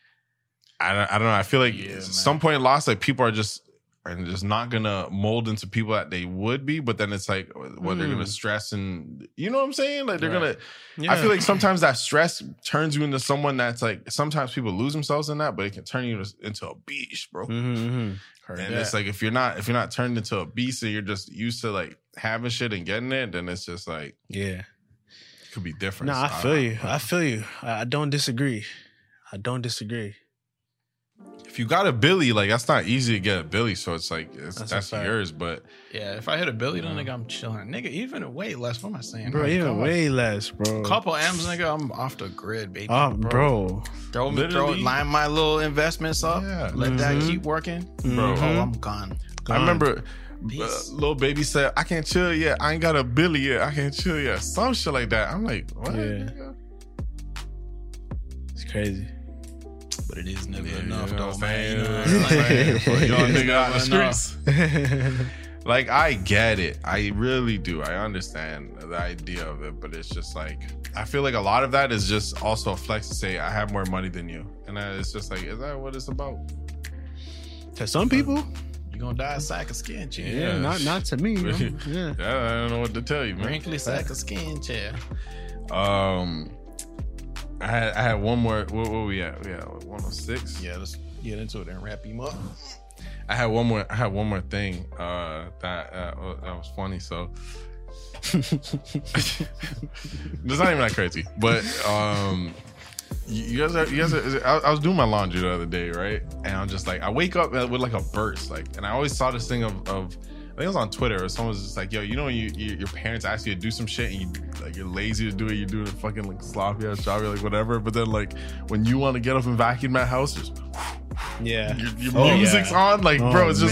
I don't I don't know, I feel like Yeah, at man. some point in lost, like people are just and just not gonna mold into people that they would be, but then it's like what they're gonna Mm. stress and you know what I'm saying, like they're Right. gonna I feel like sometimes that stress turns you into someone that's like, sometimes people lose themselves in that, but it can turn you into, into a beast, bro. Mm-hmm. And it's like if you're not if you're not turned into a beast and you're just used to like having shit and getting it, then it's just like Yeah. it could be different. No, I So, feel don't you. know. I feel you. I I don't disagree. I don't disagree. If you got a Billy, like that's not easy to get a Billy, so it's like it's, That's a that's, fact. yours. But Yeah, if I hit a billion, then nigga, I'm chilling. Nigga, even way less. What am I saying? Bro, Like, even come on. way less, bro. Couple M's, nigga, I'm off the grid, baby. Oh, bro. Throw me, throw, Literally. line my little investments up. Yeah. Let that Mhm. keep working. Bro, Oh, I'm gone. I remember Peace. uh, little baby said, "I can't chill yet. I ain't got a Billy yet. I can't chill yet." Some shit like that. I'm like, what? Yeah. nigga? It's crazy. But it is never Yeah, enough, you know though, what I'm man. You saying? know what You know I'm what I'm saying? saying? For a young It's nigga out in the never enough. streets. Like, I get it. I really do. I understand the idea of it, but it's just like, I feel like a lot of that is just also a flex to say, I have more money than you. And that it's just like, is that what it's about? To some people, You gonna die a sack of skin, chair. yeah, Yeah. not not to me. I'm- yeah. Yeah, I don't know what to tell you, man. Wrinkly sack of skin, chair. Um, I had I had one more. What were we at? Yeah, one oh six. Yeah, let's get into it and wrap him up. I had one more. I had one more thing uh, that uh, that was funny. So it's not even that crazy, but um, you you guys, are, you guys, are, I, I was doing my laundry the other day, right? And I'm just like, I wake up with like a burst, like, and I always saw this thing of, of I think it was on Twitter, or someone was just like, yo, you know, when you, you your parents ask you to do some shit and you like you're lazy to do it, you do it fucking like sloppy ass job, you're like whatever. But then like when you want to get up and vacuum that house, just Yeah. your, your Oh, music's yeah. on, like Oh, bro, it's just man.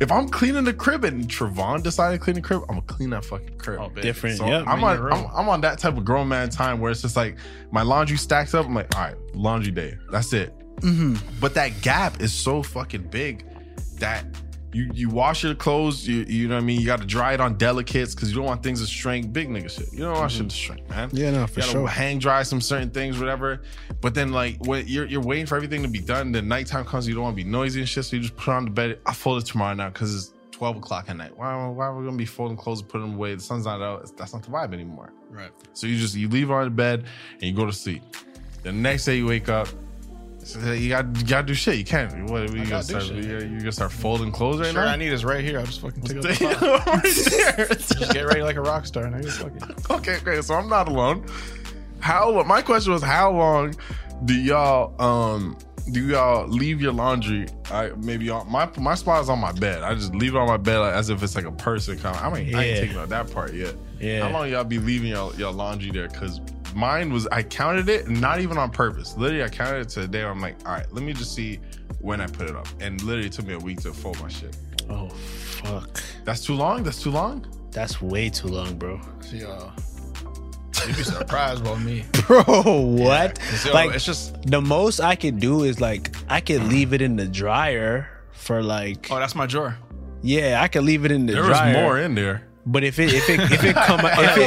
if I'm cleaning the crib and Trevon decided to clean the crib, I'm gonna clean that fucking crib. Oh, big. Different. So Yep. I'm on I'm, I'm on that type of grown man time where it's just like my laundry stacks up. I'm like, all right, laundry day. That's it. Mm-hmm. But that gap is so fucking big that you you wash your clothes. You you know what I mean. You got to dry it on delicates because you don't want things to shrink. Big nigga shit. You don't want shit to shrink, man. Yeah, no, for you gotta sure. hang dry some certain things, whatever. But then like when you're you're waiting for everything to be done, then nighttime comes. You don't want to be noisy and shit, so you just put it on the bed. I fold it tomorrow now because it's twelve o'clock at night. Why why are we gonna be folding clothes and putting them away? The sun's not out. That's not the vibe anymore. Right. So you just you leave it on the bed and you go to sleep. The next day you wake up. So you got you got to do shit. You can't. What are you gonna start? You you gonna start folding clothes right Sure, now? I need is right here. I'll just fucking take it. Right there. Just get ready like a rock star. And I just fucking. Okay, great. So I'm not alone. How? My question was, how long do y'all um do y'all leave your laundry? I maybe on my my spot is on my bed. I just leave it on my bed like, as if it's like a person coming. I mean, I ain't Yeah. taking out that part yet. Yeah. How long y'all be leaving your your laundry there? Because mine was, I counted it, not even on purpose. Literally, I counted it to the day where I'm like, all right, let me just see when I put it up. And literally, it took me a week to fold my shit. Oh fuck. That's too long. That's too long. That's way too long, bro. See, uh, you'd be surprised about me. Bro, what? Yeah, yo, like it's just. the most I could do is like I could leave it in the dryer for like Oh, that's my drawer. yeah, I could leave it in the There was dryer. more in there. But if it if it if it come out if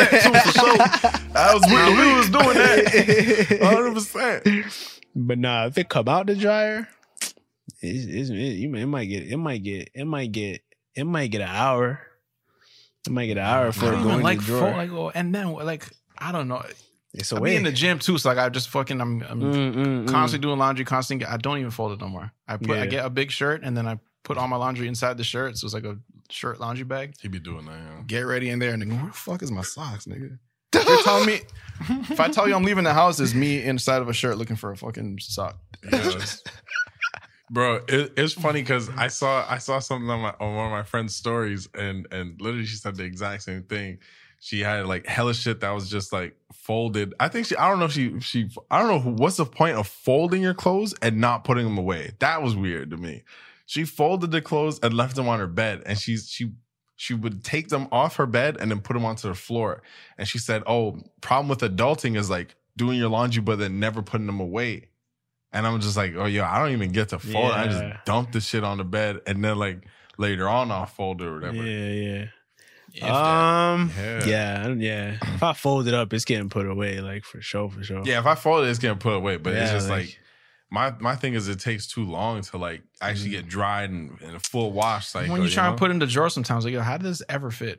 it, I was we, we was doing that one hundred percent. but nah, if it come out the dryer, it's, it's, it, you it might get it might get it might get it might get an hour. It might get an hour for I it don't going even like to the drawer. fold, like, oh, and then like I don't know. It's I a be way in the gym too, so like I just fucking I'm, I'm Mm, mm, mm. constantly doing laundry, constantly. I don't even fold it no more. I put I Yeah. get a big shirt and then I put all my laundry inside the shirt, so it's like a shirt laundry bag. He be doing that. Yeah. Get ready in there and then where the fuck is my socks, nigga? If you're telling me, if I tell you I'm leaving the house, it's me inside of a shirt looking for a fucking sock. Yes. Bro, it, it's funny because I saw I saw something on my on one of my friend's stories, and and literally she said the exact same thing. She had like hella shit that was just like folded. I think she I don't know if she she I don't know who, what's the point of folding your clothes and not putting them away. That was weird to me. She folded the clothes and left them on her bed, and she's she she would take them off her bed and then put them onto the floor. And she said, "Oh, problem with adulting is like doing your laundry but then never putting them away." And I'm just like, oh, yo, I don't even get to fold. I Yeah. just dump the shit on the bed. And then, like, later on, I'll fold it or whatever. Yeah, If yeah. that- Um, Yeah. yeah, yeah. If I fold it up, it's getting put away, like for sure, for sure. Yeah, if I fold it, it's getting put away. But it's Yeah, just like, like- my my thing is it takes too long to, like, actually get dried and, and a full wash cycle. when you try know? to put it in the drawer sometimes, like, yo, how does this ever fit?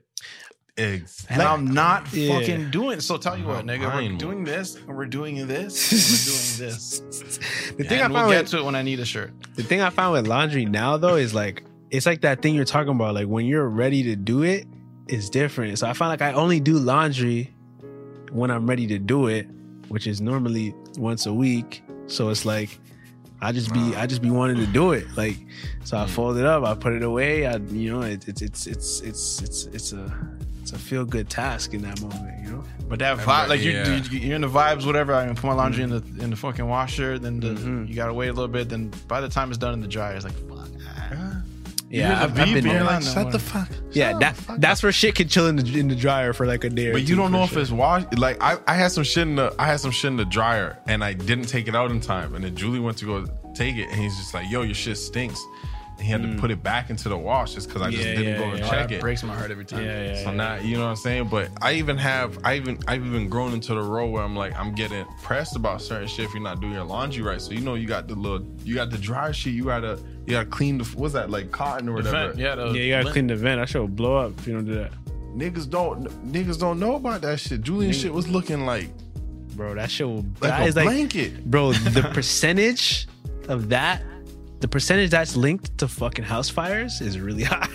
Eggs. And I'm not Yeah. fucking doing it. So tell you what, Oh, nigga, we're mine doing will. this, and we're doing this, and we're doing this. The thing and I we'll found get with, to it when I need a shirt. the thing I found with laundry now though is like it's like that thing you're talking about. Like when you're ready to do it, it's different. So I find like I only do laundry when I'm ready to do it, which is normally once a week. So it's like I just be I just be wanting to do it. Like so I fold it up, I put it away. I you know it, it's it's it's it's it's it's a it's a feel good task in that moment. You know. But that vibe, like Yeah. you, you, you're in the vibes, whatever. I put my laundry in the in the fucking washer. Then the, Mhm. you gotta wait a little bit. Then by the time it's done in the dryer, it's like fuck. ah. Yeah, I've, I've been beep there. being like, no shut more. the fuck. Yeah, shut that the fuck that's where shit can chill in the in the dryer for like a day. Or But you two don't for know sure. if it's washed. Like I, I had some shit in the I had some shit in the dryer and I didn't take it out in time. And then Julie went to go take it and he's just like, yo, your shit stinks. And he had to put it back into the wash just because I just Yeah, didn't yeah, go and yeah. Oh, check that it. breaks my heart every time. Yeah, yeah. So now you know what I'm saying? But I even have I even I've even grown into the role where I'm like, I'm getting pressed about certain shit if you're not doing your laundry right. So you know you got the little you got the dryer shit, you gotta you gotta clean the what's that, like cotton or The whatever. vent, yeah, the Yeah, you gotta lint. clean the vent. That shit will blow up if you don't do that. Niggas don't niggas don't know about that shit. Julian shit was looking like Bro, that shit will like that a is like blanket. bro, the percentage of that the percentage that's linked to fucking house fires is really high.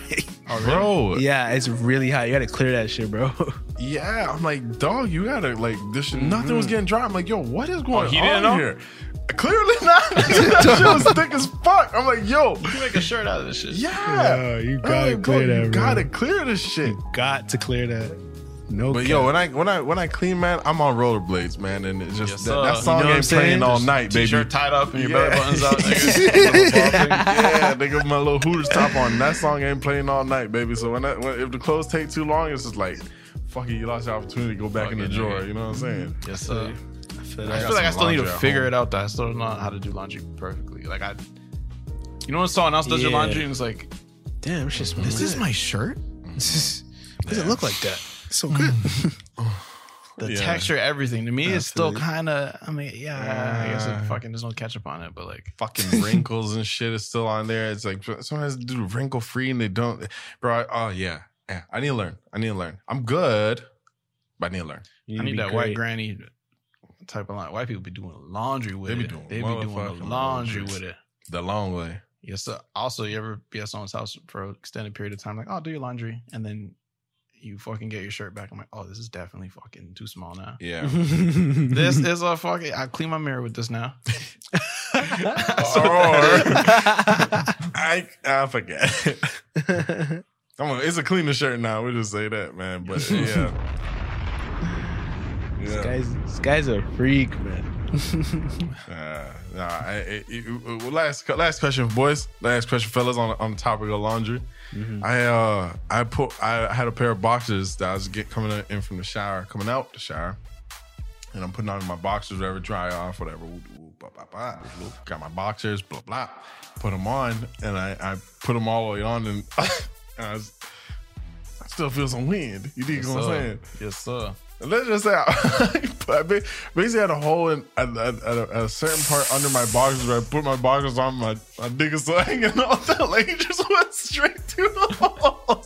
Bro, Yeah, it's really high. You gotta clear that shit, bro. yeah, I'm like, dog, you gotta like this shit. Nothing was getting dry. I'm like, yo, what is going he on didn't know? here? Clearly not. That shit was thick as fuck. I'm like, yo, You make a shirt out of this shit. yeah, Yeah, you I'm gotta like, bro, clear that, You bro. gotta clear this shit. Got to clear that. No, But cap. yo, when I when I when I clean, man, I'm on rollerblades, man, and it's just Yes, that, sir. that song You know what I'm ain't saying? playing all Just night, baby. T-shirt tied up and your Yeah. belly buttons out. Nigga. Yeah, they give my little Hooters top on. That song ain't playing all night, baby. So when, that, when if the clothes take too long, it's just like, fuck it, you lost your opportunity to go back in the Fucking drawer. nigga. You know what I'm saying? Yes, sir. I feel I that. feel like I some still need to laundry at figure home. it out. That I still don't know how to do laundry perfectly. Like I, you know, when someone else does your Yeah. laundry and it's like, Damn, it's just this is my shirt. This is, does it look like that? It's so good. The Yeah. texture, everything to me is still Absolutely. kind of. I mean, yeah, I guess Yeah. it fucking there's no ketchup on it, but like, Fucking wrinkles and shit is still on there. It's like sometimes they do wrinkle free and they don't. Bro, I, oh yeah, yeah. I need to learn. I need to learn. I'm good, but I need to learn. I need that white granny type of line. White people be doing laundry with They be it. doing they be doing motherfucking the laundry laundry. with it. The long way. Yes, sir. Also, you ever be at someone's house for an extended period of time, like, oh, do your laundry, and then you fucking get your shirt back. I'm like, oh, this is definitely fucking too small now. Yeah. This is a fucking. I clean my mirror with this now. Or I I forget. Come on, it's a cleaner shirt now. We just say that, man. But yeah. This Yeah. guy's, this guy's a freak, man. Uh, nah, I, it, it, it- last last question, boys. Last question, fellas, on on the topic of laundry. I uh I put I had a pair of boxers that I was get coming in from the shower, coming out the shower, and I'm putting on my boxers, whatever, dry off, whatever. Woo, woo, blah, blah, blah. Got my boxers, blah blah. Put them on, and I I put them all the way on, and, and I, was, I still feel some wind. You dig Yes, what I'm sir. saying? Yes, sir. And let's just say, I, I ba- basically had a hole in at, at, at, a, at a certain part under my boxers where I put my boxers on, my, my dick is still hanging off. That lady just went straight to the hole.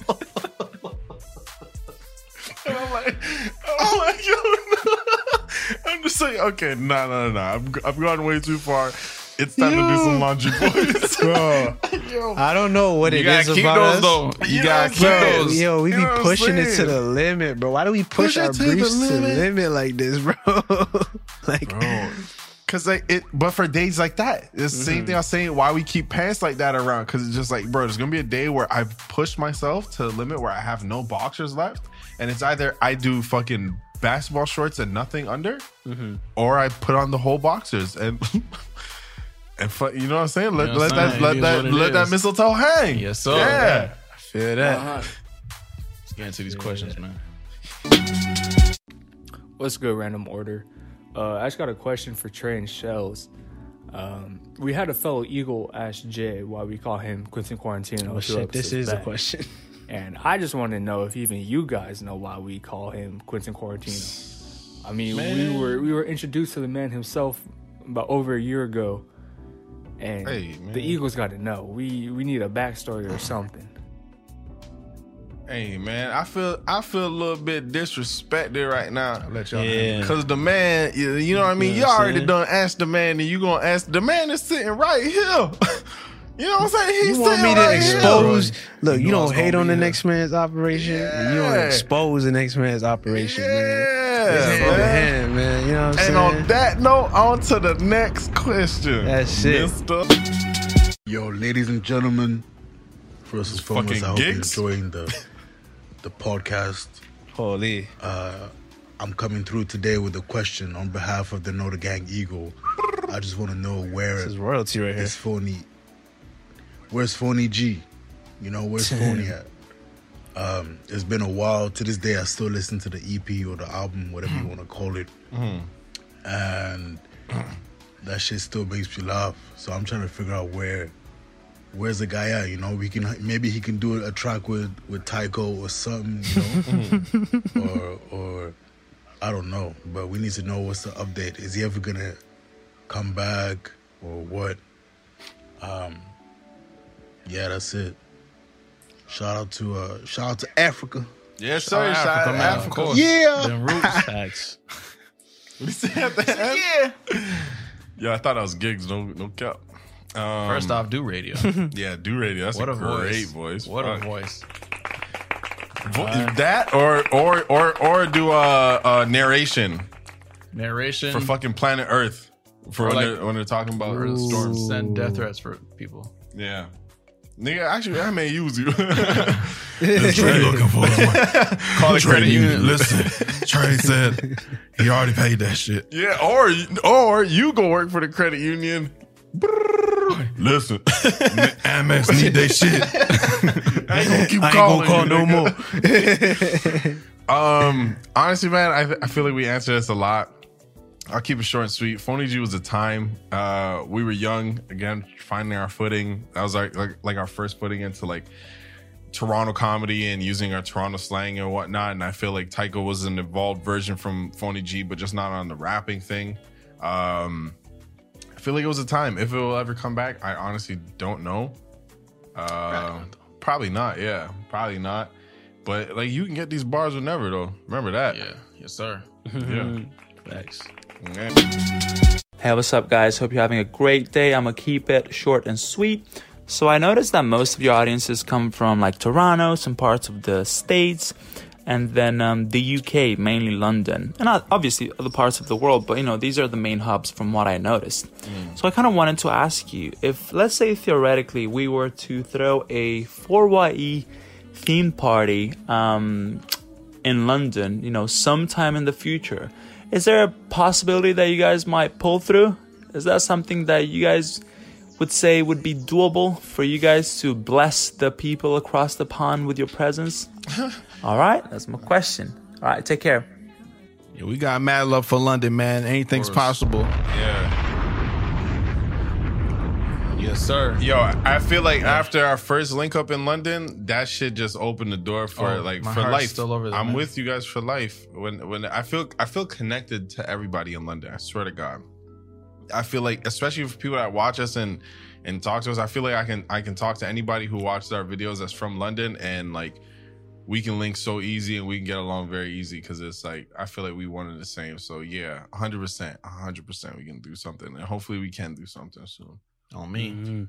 And I'm like, I'm like, yo, no. I'm just saying, okay, no, no, no, no. I've, I've gone way too far. It's time to do some laundry, boys. Bro, I don't know what You it gotta is keep about those us. though. You You gotta know keep what I'm saying? those. Yo, we You be know what I'm pushing it to saying? the limit, bro. Why do we push, Push it our to the briefs to the limit. limit like this, bro? Like, Bro. Cause like it, but for days like that, it's the same thing I was saying. Why we keep pants like that around? Cause it's just like, bro, there's gonna be a day where I've pushed myself to the limit where I have no boxers left, and it's either I do fucking basketball shorts and nothing under, or I put on the whole boxers and and fu- you know what I'm saying? Let, You know let what I'm that saying? let It is that what it let that is. mistletoe hang. Yes, sir. Yeah. I feel that. Let's get into these questions, man. What's good, random order? Uh, I just got a question for Trey and Shells. Um, we had a fellow Eagle ask Jay why we call him Quentin Quarantino. Oh two shit, this episodes is a back. question. And I just want to know if even you guys know why we call him Quentin Quarantino. I mean, we were we were introduced to the man himself about over a year ago, and Hey, man. the Eagles got to know. We we need a backstory or something. Hey man, I feel I feel a little bit disrespected right now. I'll let y'all Yeah. Cause the man, you, you know what I mean? You You, know what I'm already saying? done asked the man, and you gonna ask the man is sitting right here. You know what I'm saying? He's You want me sitting to right here. expose? Look, You you know don't it's hate gonna on be the here. next man's operation. and You don't Yeah. expose the next man's operation, man. Yeah, It's hand in man. hand, man. You know what I'm And saying? on that note, on to the next question. That's it. Mister Yo, ladies and gentlemen, first and foremost, Fucking I hope gigs. you're enjoying the the podcast. Holy. Uh, I'm coming through today with a question on behalf of the Notre Gang Eagle. I just want to know where This is royalty right here. is Phony. Where's Phony G? You know, where's Phony at? Um, it's been a while. To this day, I still listen to the E P or the album, whatever you want to call it. And that shit still makes me laugh. So I'm trying to figure out where, where's the guy at? You know, we can maybe he can do a track with with Tycho or something. You know, or or I don't know. But we need to know what's the update. Is he ever gonna come back or what? Um, yeah, that's it. Shout out to uh, shout out to Africa. Yes, sir. Africa, Shout out man, Africa. of course. Yeah. Them roots. Facts. We said that. Yeah. Yeah, I thought that was gigs. No, no cap. Um, First off, do radio. yeah, do radio. That's What a, a great voice. voice. What a Fuck. voice. Vo- that or or or or do a, a narration Narration. for fucking Planet Earth for Or when, like- they're, when they're talking about or Earth storms. send death threats for people. Yeah, Nigga, actually, I may use you. This Trey looking for Call the credit union. Listen, Trey said he already paid that shit. Yeah, or or you go work for the credit union. Listen, Amex need their shit. I ain't gonna keep I ain't calling gonna call you, no more. Um, honestly, man, I I feel like we answered this a lot. I'll keep it short and sweet. Phony G was a time. Uh, we were young, again, finding our footing. That was like like, like our first footing into like Toronto comedy and using our Toronto slang and whatnot. And I feel like Tycho was an evolved version from Phony G, but just not on the rapping thing. Um, I feel like it was a time. If it will ever come back, I honestly don't know. Uh, probably not. Yeah, probably not. But like, you can get these bars whenever, though. Remember that. Yeah. Yes, sir. Yeah. Thanks. Yeah. Hey, what's up, guys? Hope you're having a great day. I'm gonna keep it short and sweet. So I noticed that most of your audiences come from like Toronto, some parts of the States, and then um, the U K, mainly London, and obviously other parts of the world. But you know, these are the main hubs from what I noticed. Mm. So I kind of wanted to ask you, if let's say theoretically we were to throw a four Y E theme party um, in London, you know, sometime in the future, is there a possibility that you guys might pull through? Is that something that you guys would say would be doable for you guys to bless the people across the pond with your presence? All right, that's my question. All right, take care. Yeah, we got mad love for London, man. Anything's possible. Yeah. Yes, sir. Yo, I feel like after our first link up in London, that shit just opened the door for Oh, like my for heart's life. still over there, I'm man. with you guys for life. When when I feel I feel connected to everybody in London. I swear to God. I feel like, especially for people that watch us and and talk to us, I feel like I can I can talk to anybody who watches our videos that's from London, and like we can link so easy and we can get along very easy because it's like I feel like we wanted the same. So yeah, one hundred percent, one hundred percent we can do something, and hopefully we can do something soon. On me. Mm-hmm.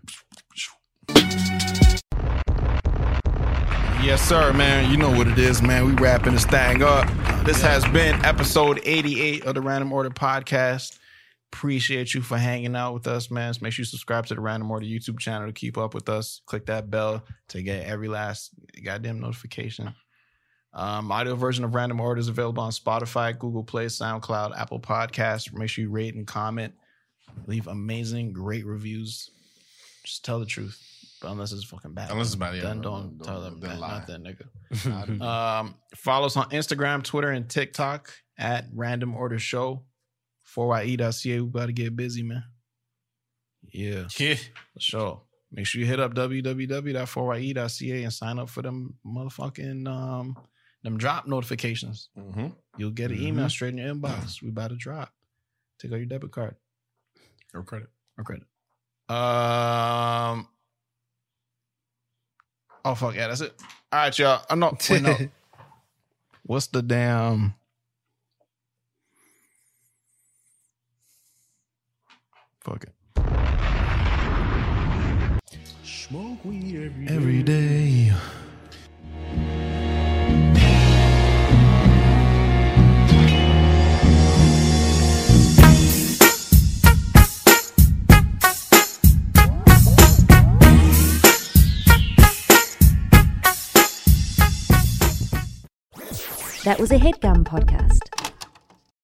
Yes, sir, man. You know what it is, man. We wrapping this thing up. This has been episode eighty-eight of the Random Order Podcast. Appreciate you for hanging out with us, man. So make sure you subscribe to the Random Order YouTube channel to keep up with us. Click that bell to get every last goddamn notification. Um, audio version of Random Order is available on Spotify, Google Play, SoundCloud, Apple Podcasts. Make sure you rate and comment. Leave amazing, great reviews. Just tell the truth. But unless it's fucking bad. Unless it's bad, yeah. Then Don't- don't, tell them don't- don't that, lie. not that nigga. um, follow us on Instagram, Twitter, and TikTok at Random Order Show. four Y E dot C A. We about to get busy, man. Yeah. Yeah. For sure. Make sure you hit up w w w dot four y e dot c a and sign up for them motherfucking um them drop notifications. Mm-hmm. You'll get an email straight in your inbox. We about to drop. Take out your debit card. Or credit. Or credit. Um. Oh fuck yeah, that's it. All right, y'all. I'm not. Wait, no. What's the damn? Fuck it. Smoke weed every Every day. That was a HeadGum podcast.